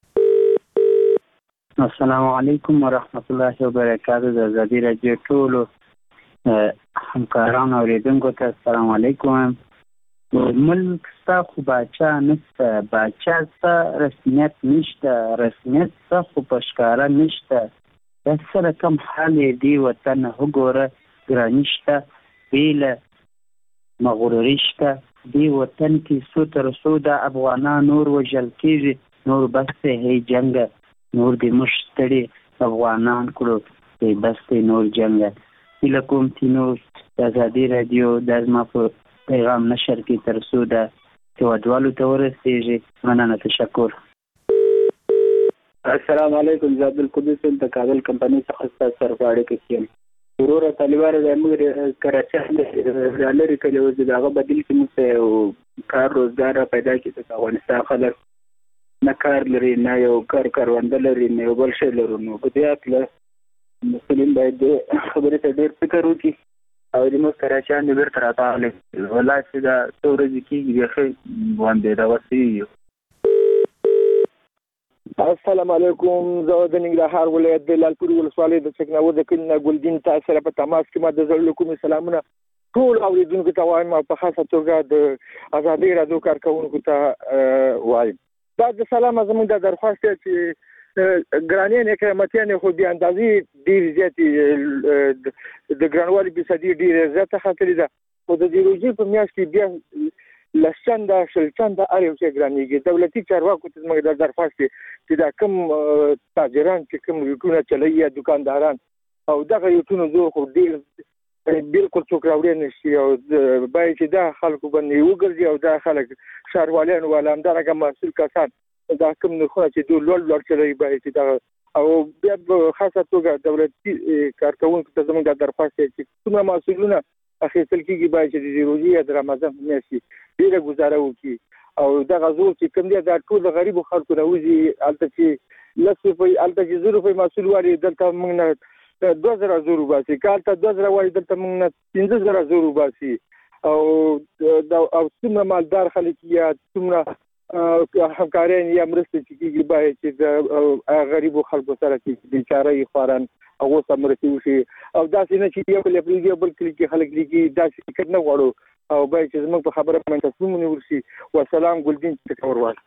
السلام علیکم ورحمة الله وبرکاته د ازادي راډیو ټولو همکارانو اورېدونکو ته السلام علیکم ملک ستا خو باچا نشته باچا ستا رسمیت نشته رسمیت ستا خو په ښکاره نشته دا سره کم حال یې دې وطن وګوره ګراني شته بېله مغروري شته دې وطن کې څو تر څو د افغانان نور وژل کېږي نور بس دی هی جنګه نور دې موږ ستړي افغانان کړو دی بس دی نور جنګه هیله کوم چې نور د ازادي راډیو دا زما په پیغام نشر کې تر څو د هېوادوالو ته ورسېږي مننه تشکر السلام علیکم زه عبدالقدوس یم د کابل کمپنۍ څخه ستاسو سره په اړیکه کې یم وروره طالبانو د موږ کراچۍ را لرې کړی و چې د هغه بدیل کې موږ ته یو کار روزګار را پیدا کړي چې افغانستان خلک نه کار لري نه یو کار کرونده لري نه یو بل شی لرو نو په دې هکله مسؤلین باید دې خبرې ته ډېر فکر وکړي او د مو کراچیان د بیرته راغلي ولا چې دا څو ورځې کېږي بیخي باندې دغسې یو. السلام علیکم. زه د ننګرهار ولایت د لالپورې ولسوالۍ د چکناور د کلي نه ګلدین تاسو سره په تماس کې ما د زړه کومې سلامونه ټول اوریدونکو ته وایم او په خاصه توګه د ازادي راډیو کارکونکو ته وایم. دا د سلام زموږ د درخواست چې ګرانې قیمتي خو د اندازې ډیر زیاتې د ګرانوالي فیصدي ډیر زیاته خاطرې ده خو د روزي په میاشت کې بیا لسچنده شلچنده هر یو څه ګرانېږي. دولتي چارواکو ته زموږ د درخواست چې دا کم تاجران چې کم یوټونه چلوي یا دکانداران او دغه یوټونه زه خو ډیر بالکل څوک راوړی نشي او باید چې دا خلکو باندې وګرځي او دا خلک ښاروالان ولا همدارنګه مسؤل کسان دا کوم نرخونه چې دوی لوړ لوړ چلوي باید چې دا او بیا په خاصه توګه دولتي کارکوونکو ته زموږ د درخواست چې څومره مسؤلونه اخیستل کېږي باید چې د روژې یا د رمضان په میاشت کې ډېره ګزاره وکړي او دغه زور چې کوم دی دا ټول د غریبو خلکو راوځي هلته چې لس روپۍ هلته چې زر روپۍ مسؤل وایي دلته موږ نه دوه زره زور وباسي که هلته دوه زره وایي دلته موږ نه پنځه زره زور وباسي او او څومره مالدار خلک یا څومره همکاریان یا مرستې چې کېږي باید چې د غریبو خلکو سره چې بیچاره یې خواران هغو سره مرستې وشي او داسې نه چې یو بل پرېږدي او بل کلي کې خلک لیکي داسې فکر نه غواړو او باید چې زموږ په خبره باندې تصمیم ونیول شي. والسلام. ګلدین چکور وایم.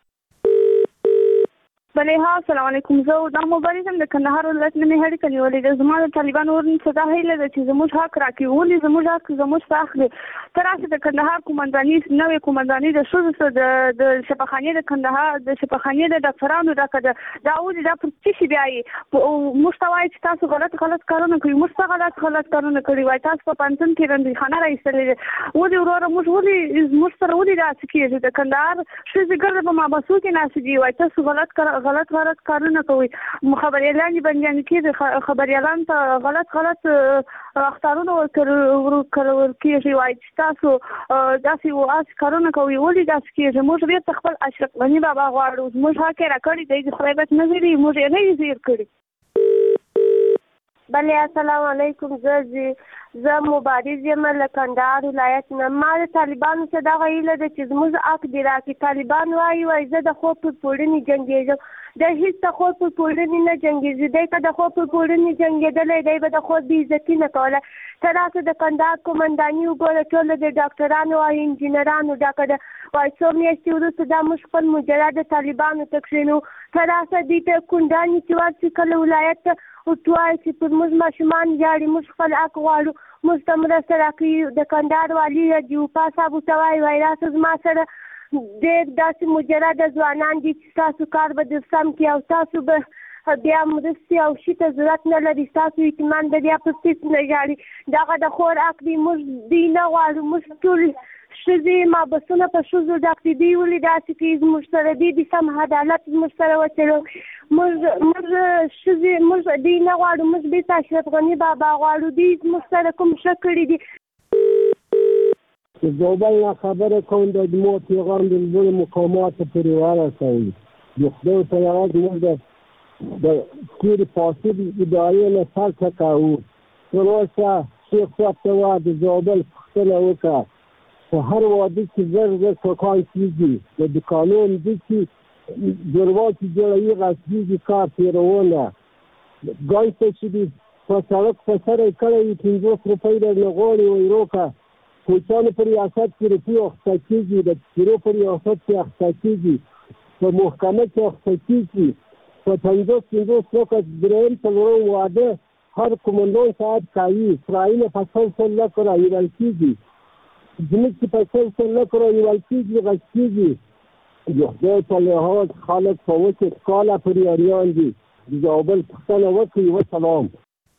بله ها السلام علیکم. زه دا مبارزم د کندهار ولایت نه مې هډې کلیولې ده. زما د طالبانو ورن صدا هیله ده چې زموږ حق راکړي ولې زموږ حق زموږ په حق دی. تر اوسه د کندهار قومنداني نوې قومنداني د ښځو سره د د شفاخانې د کندهار د شفاخانې د ډاکټرانو ډکه ده. دا ولې دا پر څه شي بیایي موږ ته وایي چې تاسو غلط غلط کارونه کوي. موږ څه غلط غلط کارونه کړي وایي تاسو په پنځم کې رندخانه راایستلې ده. ولې وروره موږ ولې موږ سره ولې داسې کېږي د کندهار ښځې ګرده په مابسو کې ناستې دي وایي تاسو غلط غلط غلط کارونه نه کوي. خبريالان باندې کې خبريالان ته غلط غلط اختارونه ورکول کېږي وایي چې تاسو داسې واس کارونه کوي ولې داسې کېږي. موږ بیا خپل اشرف غني بابا غواړو موږ حق را کړی دی خدای به نظر موږ یې نه زیر کړی. بله السلام علیکم. زه زه مبارز یم له کندهار ولایت نه. ما د طالبانو څخه دغه هیله ده چې زموږ حق دې راکړي. طالبان وایي وایي زه د خوب پر پوړنې جنګېږم. دی هېڅ د خوب پر پوړنې نه جنګېږي. دی که د خوب پر پوړنې جنګېدلی دی به د خوب بې عزتي نه کوله. ته راسه د کندهار قومنداني وګوره ټوله د ډاکټرانو او انجینرانو ډکه ده. وایي څو میاشتې وروسته دا موږ خپل مجرد د طالبانو ته کښېنو. ته راسه دوی ته کونډانې چې ورشي کله ولایت ته ورته وایي چې پر موږ ماشومان ژاړي موږ خپل حق غواړو موږ ته مرسته راکړي. د کندهار والي جیوپا صاحب ورته وایي وایي راسه زما سره ډېر داسې مجرده ځوانان دي چې ستاسو کار به در سم کړي او تاسو به بیا مرستې او شي ته ضرورت نه لري. ستاسو اطمینان به بیا پر هېڅ نه ژاړي. دغه د خور حق دی. موږ دوی نه غواړو. موږ ټول ښځې مابسونه په ښځو ډک دي. دوی ولې داسې کوي زموږ سره دوی د سم عدالت زموږ سره وچلوي. موږ موږ ښځې موږ دوی نه غواړو. موږ بېرته اشرف غني بابا غواړو. دوی زموږ سره کوم ښه کړي دي. چې زوبل نه خبره کوم د مو پیغام د لوړ مقاماتو پورې ورسوي. د خدای په یاد موږ د د تیرې فاسد ادارې نه سلطه کوو. تر اوسه شیخ صاحب ته وایه د زابل پوښتنه وکړه په هر واده کې زر زر کسان کېږي د دوکانونو دي چې جوړواکي جوړوي غصبېږي کار تېرونه ګای ته چې دي په سړک په سر یې کړی وي پنځوس روپۍ درنه غواړي وایي روکه کوچیانو په ریاست کې روپۍ اخیسته کېږي د پیرو په ریاست کې اخیسته کېږي په محکمه کې اخیسته کېږي په پنځوس پنځوس روکه درېیم څلورم واده هر قومندان صاحب کوي. اسرائیل په سل سل لکو راویول کېږي. زموږ چې په سل سل لکو راویول کېږي غږ کېږي. د خدای په لحاظ خلک په وچې کاله پورې اریان دي. د زابل پوښتنه وکړي. وسلام.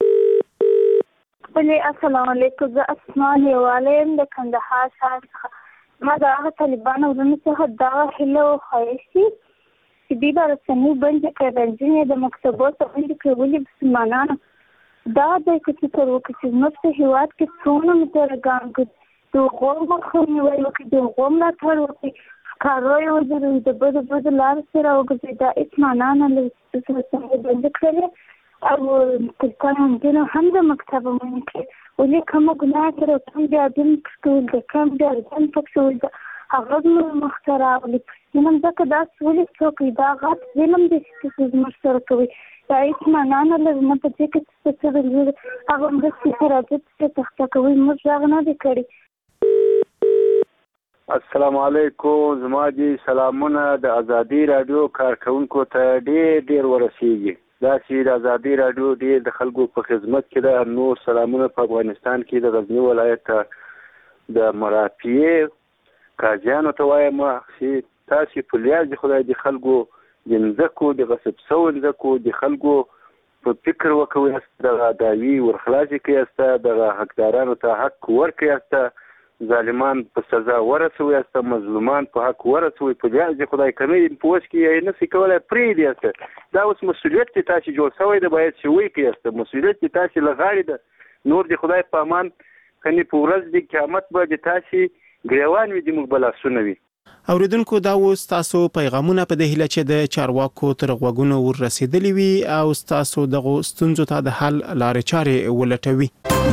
بله السلام علیکم. زه اسماء هیواله یم د کندهار ښار څخه. ما د هغه طالبانو ورونو څخه دغه هیله وښایستې چې دوی به رسنۍ بندې کړي رنځنې د مکتبو څخه بندې کړي. ولې مسلمانانو دا دی که فکر وکړي چې زموږ په هېواد کې څومره مترګان کړي د هغو مخنیوی وکړي د هغو ملاتړ وکړي ښکارو یې وځړوي د بدو بدو لارو سره وګرځوي. دا هېڅ معنا نه لري چې رسنۍ بندې کړلې او تلقاهم جنو هم د مکتب مونږ ولې کوم ګناه سره کوم بیا دم کول د کوم بیا دم پکول د هغه مخترع ولې نن ځکه دا ولې څوک دا غات ظلم دي چې موږ سره کوي دا هیڅ معنا نه لري نه په دې کې څه څه هغه موږ سره راځي چې تخته کوي موږ هغه نه دي کړی. السلام علیکم زما دي سلامونه د ازادي رادیو کارکونکو ته ډېر ډېر ورسیږي. دا چې د ازادي رادیو ډېر د خلکو په خدمت کې ده. نور سلامونه په افغانستان کې د غزنی ولایت د مرافعې قاضیانو ته وایم چې تاسو په لیاز خدای د خلکو د مځکو د غصب شوو مځکو د خلکو په فکر وکوي د داوی ورخلاصي کې د حقدارانو ته حق ورکړي، ظالمان په سزا ورسوي، است مظلومان په حق ورسوي. په لیاز خدای کمی په وس کې یې نسی کولای پرې دی است دا اوس مسؤلیت چې تاسو جوړ شوی د باید چې وی کې است مسؤلیت چې تاسو لغاړي ده. نور د خدای په امان کني په ورځ د قیامت به د تاسو ګریوان وي د مقبله سنوي. اوریدونکو دا و تاسو پیغامونه په دې هیله چې د چارواکو تر غوګونو ور رسیدلی وي او تاسو دغه ستونزو ته د حل لارې چارې ولټوي.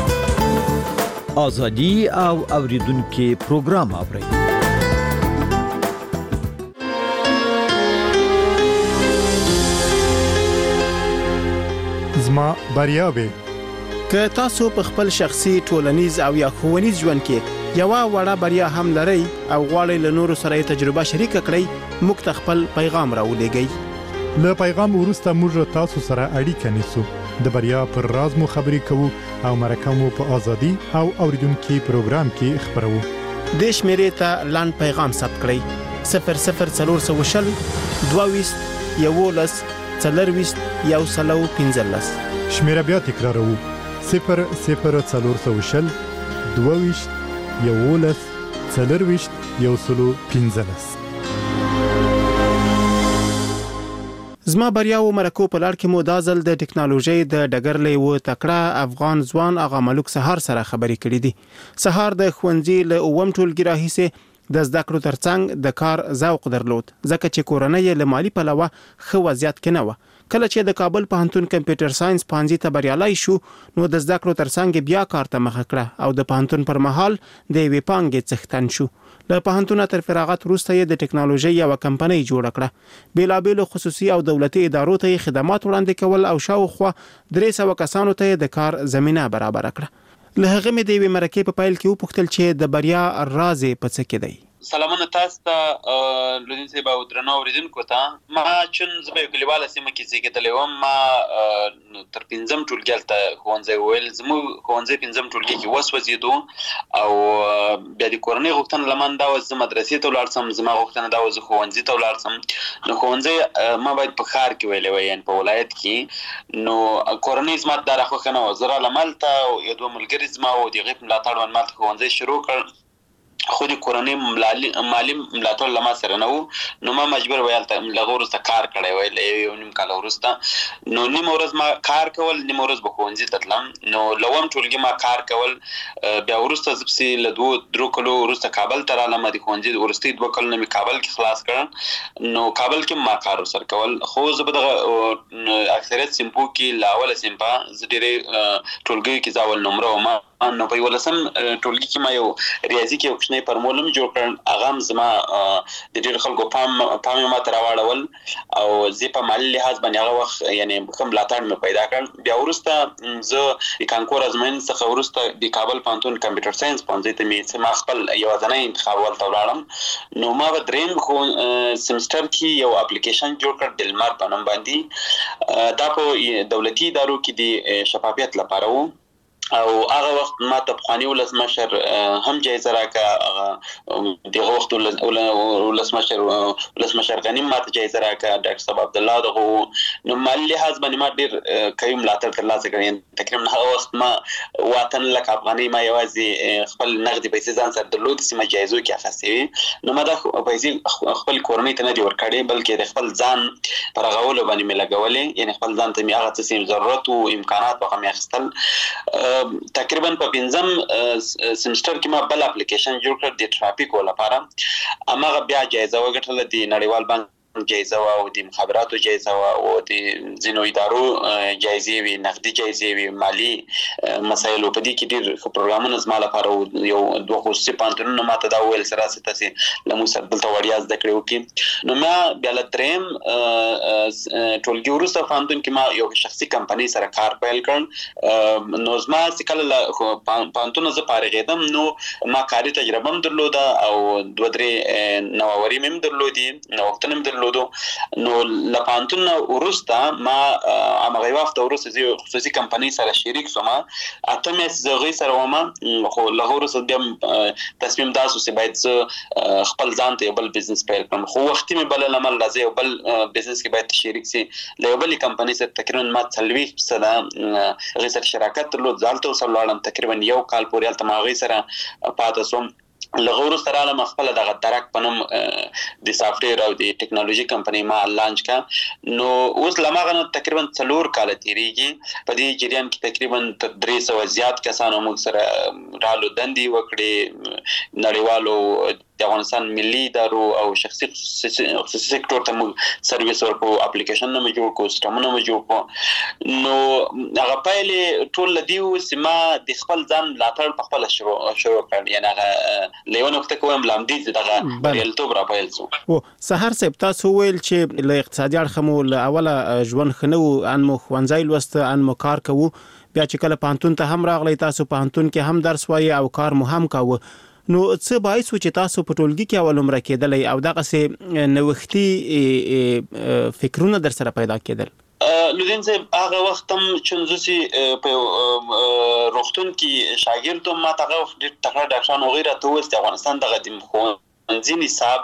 ازادي او اوریدونکو پروګرام اورئ. زما بریاوي که تاسو په خپل شخصي ټولنیز او یا ښوونیز ژوند کې یو وړه بریا هم لرئ او غواړئ له نورو سره تجربه شریک کړئ موږ ته خپل پیغام راولېږئ. له پیغام وروسته موږ تاسو سره اړیکه نیسو د بریا پر راز مو خبرې کوو او مرکه مو په ازادي او اوریدونکو پروګرام کې خبرو. د شمیرې ته لاند پیغام ثبت کړئ صفر صفر څلور سوه شل دوه ویشت یولس څلرویشت یو سلو پنځلس. شمیره بیا تکراروو صفر صفر څلور سوه شل دوه ویشت یولس څلرویشت یو سلو پنځلس. زما بریا او مرکو په لړ کې مو دازل د ټکنالوژي د ډګرلې و تکړه افغان ځوان اغا ملک سهار سره خبرې کړې دي. سهار د خوندزي له اوم ټولګي راهیسه د زده کړو ترڅنګ د کار ذوق درلود ځکه چې کورنۍ له مالی پلوه خو وضعیت کې نه و. کله چې د کابل پوهنتون کمپیوټر ساينس پانځي ته بریالي شو نو د زده کړو ترڅنګ بیا کار ته مخ کړه او د پوهنتون پر مهال د وی پانګې څښتن شو. له پوهنتون تر فراغت وروسته د ټکنالوژي یو کمپنۍ جوړ کړه. بیلابېلو خصوصي او دولتي ادارو ته خدمات وړاندې کول او شاوخوا درې سوه کسانو ته د کار زمينه برابر کړه. له هغه مې د وی مرکې په پایل کې وپوښتل چې د بریا راز په څه کې دی. سلامونه تاسو ته لودین صاحب او درنو اوریدونکو ته. ما چون زما یو کلیواله سیمه کې زیږیدلی وم. ما تر پنځم ټولګي ته ښوونځی ویل زموږ ښوونځی پنځم ټولګي کې وسوځېدو او بیا د کورنۍ غوښتنه له من دا وه زه مدرسې ته ولاړ سم. زما غوښتنه دا وه زه ښوونځي ته ولاړ سم. نو ښوونځی ما باید په ښار کې ویلی وی یعنې په ولایت کې. نو کورنۍ زما ته دا راخوښه نه وه. زه رالم هلته یو دوه ملګري زما و د هغې په ملاتړ باندې ما ته ښوونځی شروع کړ. خو د کورنۍ مالي ملاتړ له ما سره نه و نو ما مجبور وی هلته له هغه وروسته کار کړی وی له یو نیم کاله وروسته. نو نیمه ورځ ما کار کول نیمه ورځ به ښوونځي ته تلم. نو له اووم ټولګي ما کار کول. بیا وروسته زه پسې له دوو درو کلو وروسته کابل ته رالم. د ښوونځي وروستي دوه کلونه مې کابل کې خلاص کړل. نو کابل کې ما کار ورسره کول. خو زه به دغه اکثریت سیمپو کې له اوله سیمپا زه ډېرې ټولګیو کې زه اول نمره وم. نو په یولسم ټولګي کې ما یو ریاضي کې یو کوچنی فارمول هم جوړ کړ. هغه هم زما د ډېرو خلکو پام پام یې ماته راواړول او زه په مالي لحاظ باندې هغه وخت یعنې ښه ملاتړ مې پیدا کړ. بیا وروسته زه د کانکور ازموینې څخه وروسته د کابل پوهنتون کمپیوټر ساينس پوهنځي ته مې ما خپل یوازینی انتخاب ولته ولاړم. نو ما به درېیم سمسټر کې یو اپلیکیشن جوړ کړ ډلمار په نوم باندې. دا په دولتي ادارو کې د شفافیت لپاره و او هغه وخت ما ته پخواني ولسمشر هم جایزه راکړه. دغه وخت ولسمشر ولسمشر غنی ما ته جایزه راکړه. ډاکټر صاحب عبدالله دغه. نو مالي لحاظ باندې ما ډېر قوي ملاتړ ترلاسه کړی. تقریبا هغه وخت ما وطن لک افغاني ما یوازې خپل نغدي پیسې ځان سره درلودې چې ما جایزو کې اخیستې وي. نو ما دا پیسې خپل کورنۍ ته نه دي ورکړې بلکې د خپل ځان پر رغولو باندې مې لګولې. یعنې خپل ځان ته مې هغه څه چې ضرورت او امکانات هغه مې اخیستل. تقریبا په پنځم سمسټر کې ما بل اپلیکیشن جوړ کړ د ټرافیکو لپاره. هغه بیا جایزه وګټله د نړیوال بانک جایزه او د مخابراتو جایزه او د ځینو ادارو جایزې وي نقدي جایزې وي مالی مسایل په دې کې ډېر پروګرامونه زما لپاره یو دوه خصوصي پانتونونه ماته دا ویل سره تاسو لمو سره دلته وړیا زده کړو کې نو ما بیا له دریم ټولګي وروسته پانتون کې ما یو شخصي کمپنۍ سره کار پیل کړ نو زما کله پانتون زه فارغېدم نو ما کاري تجربه هم درلوده او دوه درې نووري مم درلودي نوښتونه مم درلودو نو لپانتون ورسته ما هغه وخت ورسته زه خصوصي کمپنۍ سره شریک شوم اته مې زغی سره ومه خو له ورسته بیا تصمیم داسو چې باید خپل ځان ته بل بزنس پیل کړم خو وخت مې بل لمل راځي بل بزنس کې باید شریک سي له بل کمپنۍ سره تقریبا ما څلوي سره غي سره شراکت درلود ځالته وسلوړم تقریبا یو کال پورې الته ما غي سره پاتې سوم لغور سره له مخبل دغه درک پنوم د سافټویر او د ټیکنالوژي کمپنۍ ما لانچ کا نو اوس لمغه تقریبا څلور کال تیریږي په دې جریان کې تقریبا درې سوه زیات کسانو موږ سره رالو دندي وکړي نړیوالو د افغانستان ملي ادارو او شخصي خصوصي سکتور ته موږ سرویس ورکو اپلیکیشن نه جوړ کو سیستمونه نه جوړ کو نو هغه پایلې ټول لدیو سیما د خپل ځان لاتړ په خپل شروع شروع کړ یعنی هغه لیونه وخت کوم لامدي دغه ریلتوب را پیل شو او سحر صاحب تاسو ویل چې له اقتصادي اړخ مو له اوله ژوند خنو ان مو خوانځای لوست ان مو کار کوو بیا چې کله پانتون ته هم راغلی تاسو پانتون کې هم درس وایي او کار مو هم کوو نو څه باعث و چې تاسو په ټولګي کې اول عمره کېدلې او دغه سه نوښتي فکرونه در سره پیدا کېدل لودین صاحب هغه وخت هم چنځسي په روختون کې شاګرد ما ته ډېر تکړه ډاکټرانو غیره ته وست افغانستان دغه د خو ځینې حساب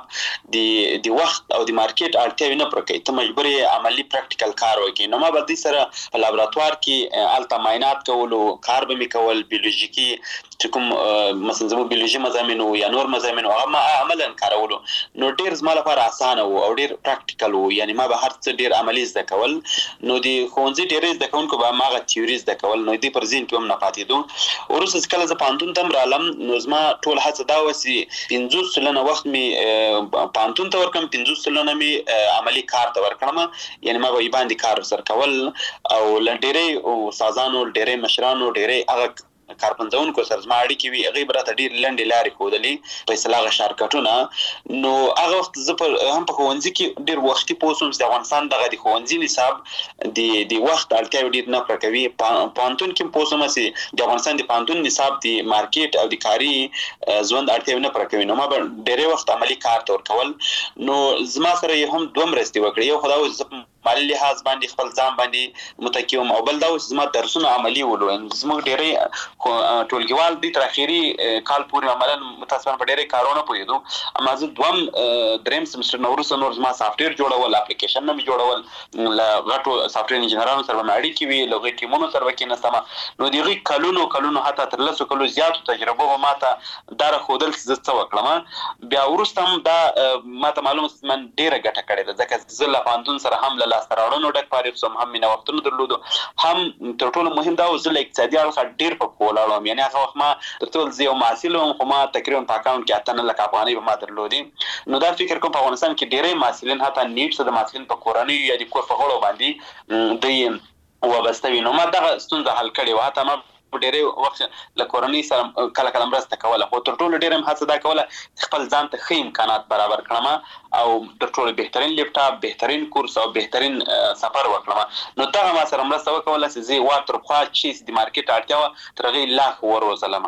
د د وخت او د مارکیټ اړتیاوې نه پوره کوي ته مجبور یې عملی پریکټیکل کار وکړي نو ما به دې سره په لابراتوار کې الته معاینات کولو کار به مې کول بیولوژیکي چې کوم مثلا زموږ بیولوژي مضامین یا نور مضامین هغه ما عملاً کارولو نو ډېر زما لپاره اسانه و او ډېر پریکټیکل و یعنی ما به هر څه ډېر عملی زده کول نو د ښوونځي ډېرې زده کوونکو به ما هغه تیوري زده کول نو دې پر ذهن کې هم نه پاتېدو وروسته کله زه پوهنتون ته هم رالم نو زما ټول هڅه دا وه چې پنځوس سلنه وخت می پانتون ته ورکم پنځوس سلنه می عملی کار ته ورکړم یعنی ما به باندې کار سر کول او لډېرې استادانو ډېرې مشرانو ډېرې هغه کارپنځونکو سره زما اړیکې وي هغې به راته ډېرې لنډې لارې ښودلې په اصطلاح هغه شارکټونه نو هغه وخت زه هم په ښوونځي کې ډېر وختي پوه شوم چې د افغانستان دغه د ښوونځي نصاب د د وخت اړتیاوې ډېر نه پوره کوي پوهنتون کې هم پوه شوم چې د افغانستان د پوهنتون نصاب د مارکیټ او د کاري ژوند اړتیاوې نه پوره کوي نو ما به ډېری وخت عملي کار ته ورکول نو زما سره یې هم دوه مرستې وکړې یو خو دا و چې مالي لحاظ باندې خپل ځان باندې متکی وم او بل دا و چې زما درسونه عملي ولو زموږ ډېری ټولګیوال دي تر اخري کال پورې عملاً متاسفانه په ډېرې کارونه پوهېدو اما زه دوم دریم سمسټر نه وروسته نور زما سافټویر جوړول اپلیکیشن نه مې جوړول له غټو سافټویر انجینرانو سره مې اړیکې وي له هغوی ټیمونو سره به کېناستم نو د هغوی کلونو کلونو حتی تر لسو کلو زیاتو تجربو به ما ته دا راښودل چې زه څه وکړم بیا وروسته هم دا ما ته معلومه چې من ډېره ګټه کړې ده ځکه زه له پوهنتون سره هم له لاسته راوړنو ډک فارغ شوم هم مې نوښتونه درلودو هم تر ټولو مهم دا و زه له اقتصادي اړخه ډېر په پوه ولاړ وم یعنې هغه وخت ما تر ټولو زه یو محصل وم خو ما تقریبا په اکاونټ کې اته نه لکه افغانۍ به ما درلودې نو دا فکر کوم په افغانستان کې ډېری محصلین حتی نیټ څه د محصلین په کورنیو یا د کور په غړو باندې دوی وابسته وي نو ما دغه ستونزه حل کړې وه حتی ما ډېری وخت له کورنۍ سره کله کله مرسته کوله خو تر ټولو ډېره مې هڅه دا کوله چې خپل ځان ته ښه امکانات برابر کړم او تر ټولو بهترین لیپټاپ بهترین کورس او بهترین سفر وکړم نو دغه ما سره مرسته وکوله چې زه وا تر پخوا چې د مارکیټ اړتیا وه تر هغې لا ښه وروزلم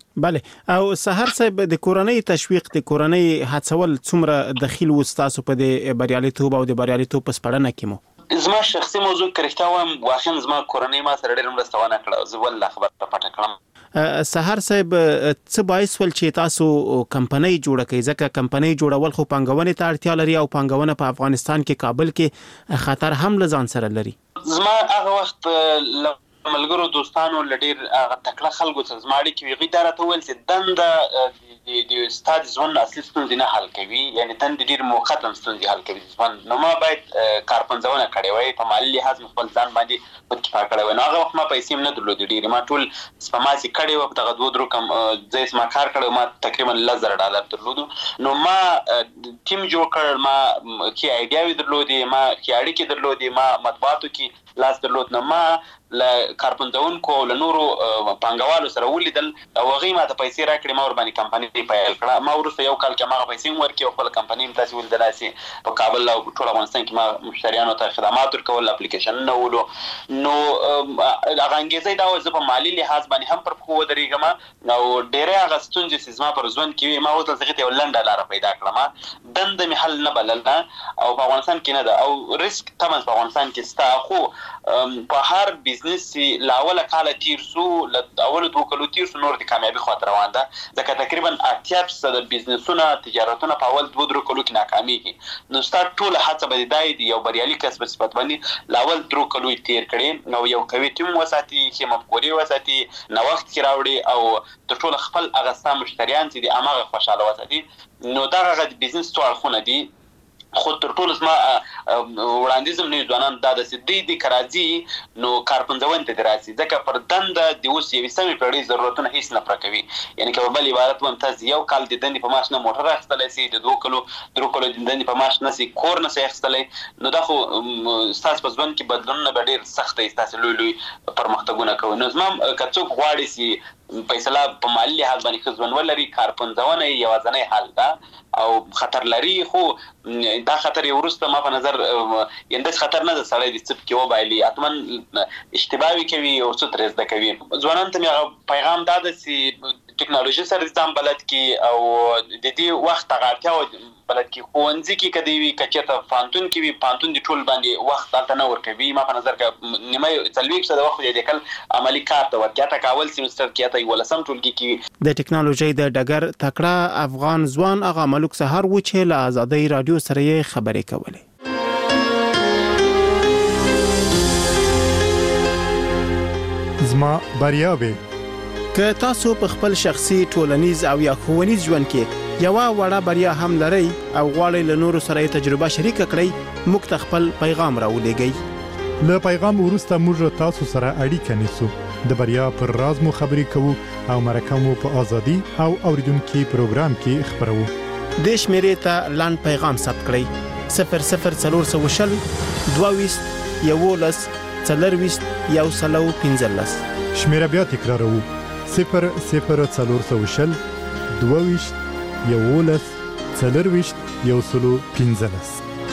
بله او سحر صاحب د کورنۍ تشویق د کورنۍ هڅول څومره دخیل و ستاسو په د بریالیتوب او د بریالیتوب په سپړنه کې مو زما شخصي موضوع که رښتیا وایم واقعا زما کورنۍ ما سره ډېره مرسته ونه کړه زه ولله خبره پټه کړم سحر صاحب څه باعث ول چې تاسو کمپنۍ جوړه کړئ ځکه کمپنۍ جوړول خو پانګونې ته اړتیا لري او پانګونه په افغانستان کې کابل کې خطر هم له ځان سره لري زما هغه وخت ملګرو دوستانو لډیر تکړه خلکو سره زماړي کې وی غیداره ته ویل چې دنده د استاد ژوند اصلي ستونزې نه حل کوي، یعنی تند ډیر موقت ستونزې حل کوي ژوند. نو ما باید کارپنځونه کړې وای په مالی لحاظ خپل ځان باندې په کفا کړې وای. نو هغه وخت ما پیسې نه درلودې ډیر، ما ټول سپماسي کړې و په دغه دوه درو کم ځای ما کار کړو، ما تقریبا لزر ډالر درلودو. نو ما ټیم جوړ کړ، ما کی ایډیاوي درلودې، ما کی اړیکې درلودې، ما مطبوعاتو کې لاس درلود. نو ما ل کارپنځونکو له نورو پانګوالو سره ولیدل او هغه ما ته پیسې راکړې، ما ور باندې کمپنۍ پیل کړه. ما ورسته یو کال کې ما پیسې ورکړې او خپل کمپنۍ هم تاسو ولیدل چې په کابل او ټول افغانستان کې ما مشتریانو ته خدمات ورکول، اپلیکیشن نه ولو. نو هغه انګیزه دا و چې په مالی لحاظ باندې هم پر خو درېږم او ډېرې هغه ستونزې چې زما پر ژوند کې ما ورته څنګه یو لنډه لاره پیدا کړم، دند مې حل نه بلله او په افغانستان کې نه ده او ریسک تمن په افغانستان کې ستا. خو په هر بزنس لاوله کال تیر سو ل اول دوه کلو تیر سو نور د کامیابی خاطر روان ده، ځکه تقریبا اتیا فیصد بزنسونه تجارتونه په اول دوه درو کلو کې ناکامیږي. نو ستا ټول هڅه به دای دی یو بریالي کسب صفت باندې لاول درو کلو تیر کړي، نو یو کوي ټیم وساتي چې مفکوري وساتي، نو وخت کې راوړي او د ټول خپل هغه ستا مشتریان چې د اماغه خوشاله وساتي. نو دا هغه بزنس ټول خونه دي. خو تر ټولو زما وړاندیزم نه ځوانان دا د سدي د کراځي نو کارپنځون ته دراسي، ځکه پر دنده د اوس یو سمې پیړۍ ضرورتونه هیڅ نه پرکوي. یعنی که بل عبارت ممتاز یو کال د دندې په معاش نه موټر اخیستلی سي، د دوه کلو درو کلو د دندې په معاش نه سي کور نه سي اخیستلی. نو دا خو ستاسو په ژوند کې بدلونونه به ډېر سخت وي، ستاسو لوی لوی پرمختګونه کوي. نو زما که څوک غواړي چې فیصله په مالی لحاظ باندې ښه ژوند ولري، کارپنځونه یوازینی حل ده او خطر لري. خو دا خطر یې وروسته ما په نظر یعنې داسې خطر نه ده سړی د څه پکې وبایلي، حتما اشتباه کوي او څه ترې زده کوي. ځوانانو ته مې هغه پیغام دا ده چې ټکنالوژي سره ځان بلد کړي او د دې وخت هغه اړتیا بلد کړي. ښوونځي کې که دی وي، که چېرته پوهنتون کې وي، پوهنتون د ټول باندې وخت هلته نه ورکوي. ما په نظر که نیمه څلوېښت فیصده وخت یې لیکل عملي کار ته ورکړي، حتی که اول سیمسټر کې حتی یولسم ټولګي کې. د ټکنالوژۍ د ډګر تکړه افغان ځوان هغه ملک سهار و چې له ازادۍ راډیو سره یې خبرې کولې. زما بریاوې که تاسو په خپل شخصي ټولنیز او یا ښوونیز ژوند کې یو وړه بریا هم لرئ او غواړئ له نورو سره یې تجربه شریکه کړئ، موږ ته خپل پیغام راولېږئ. له پیغام وروسته موږ تاسو سره اړیکه نیسو، د بریا پر راز مو خبرې کوو او مرکه مو په ازادي او اوریدونکو پروګرام کې خبرو. د شمیرې ته لاند پیغام ثبت کړئ: صفر صفر څلور سوه شل دوه ویشت یولس څلرویشت یو سلو پنځلس. شمیره بیا تکراروو: صفر صفر څلور سوه شل دوه ویشت یولس څلرویشت یو سلو پنځلس.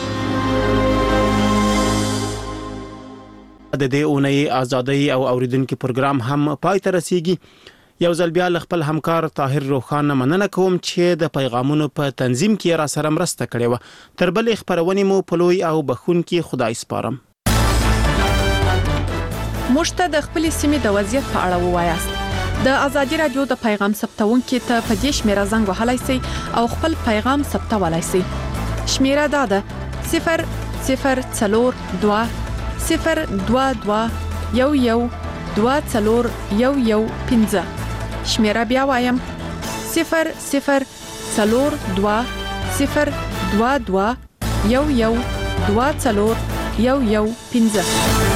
د دې اونۍ ازادۍ او اوریدونکو پروګرام هم پای ته رسیږي. یو ځل بیا خپل همکار طاهر روخان مننه کوم چې د پیغامونو په تنظیم کې را سره مرسته کړې و. تر بلې خبرونې مو په لوی او بخونکي خدای سپارم. مشته د خپل سیمې د وضعیت په اړه ووایاست. د ازادي رادیو د پیغام ثبتونکو ته په دې شمیره زنګ وهلای شئ او خپل پیغام ثبتولای شئ. شمیره دا ده: صفر صفر څلور دوه صفر دوه دوه یو یو دوه څلور یو یو پنځه. شمیره بیا وایم: صفر صفر څلور دوه صفر دوه دوه یو یو دوه څلور یو یو پنځه.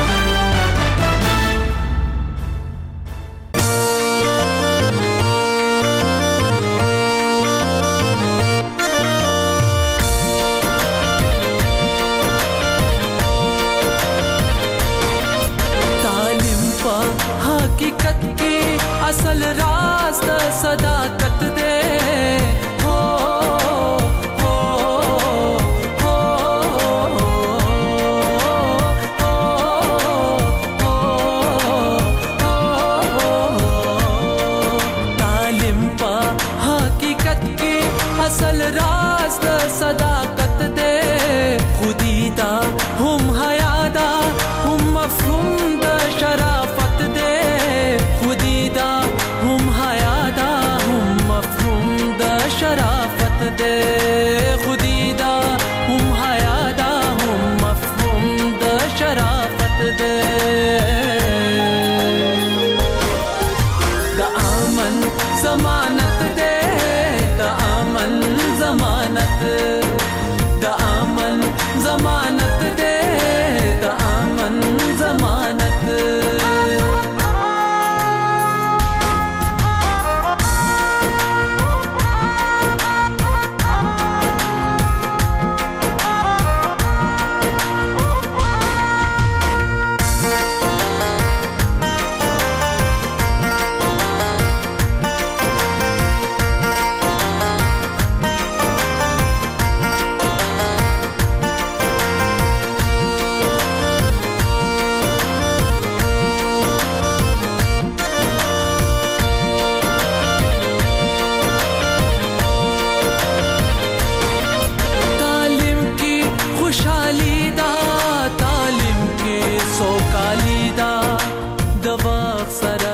असल रास्त सदाकत दे हो हो हो तालिम पा हकीकत की असल रास्त सदाकत दे खुदीदा हम हयादा हम मफहूम द शराफत दे खुदीदा हम हयादा हम زمانہ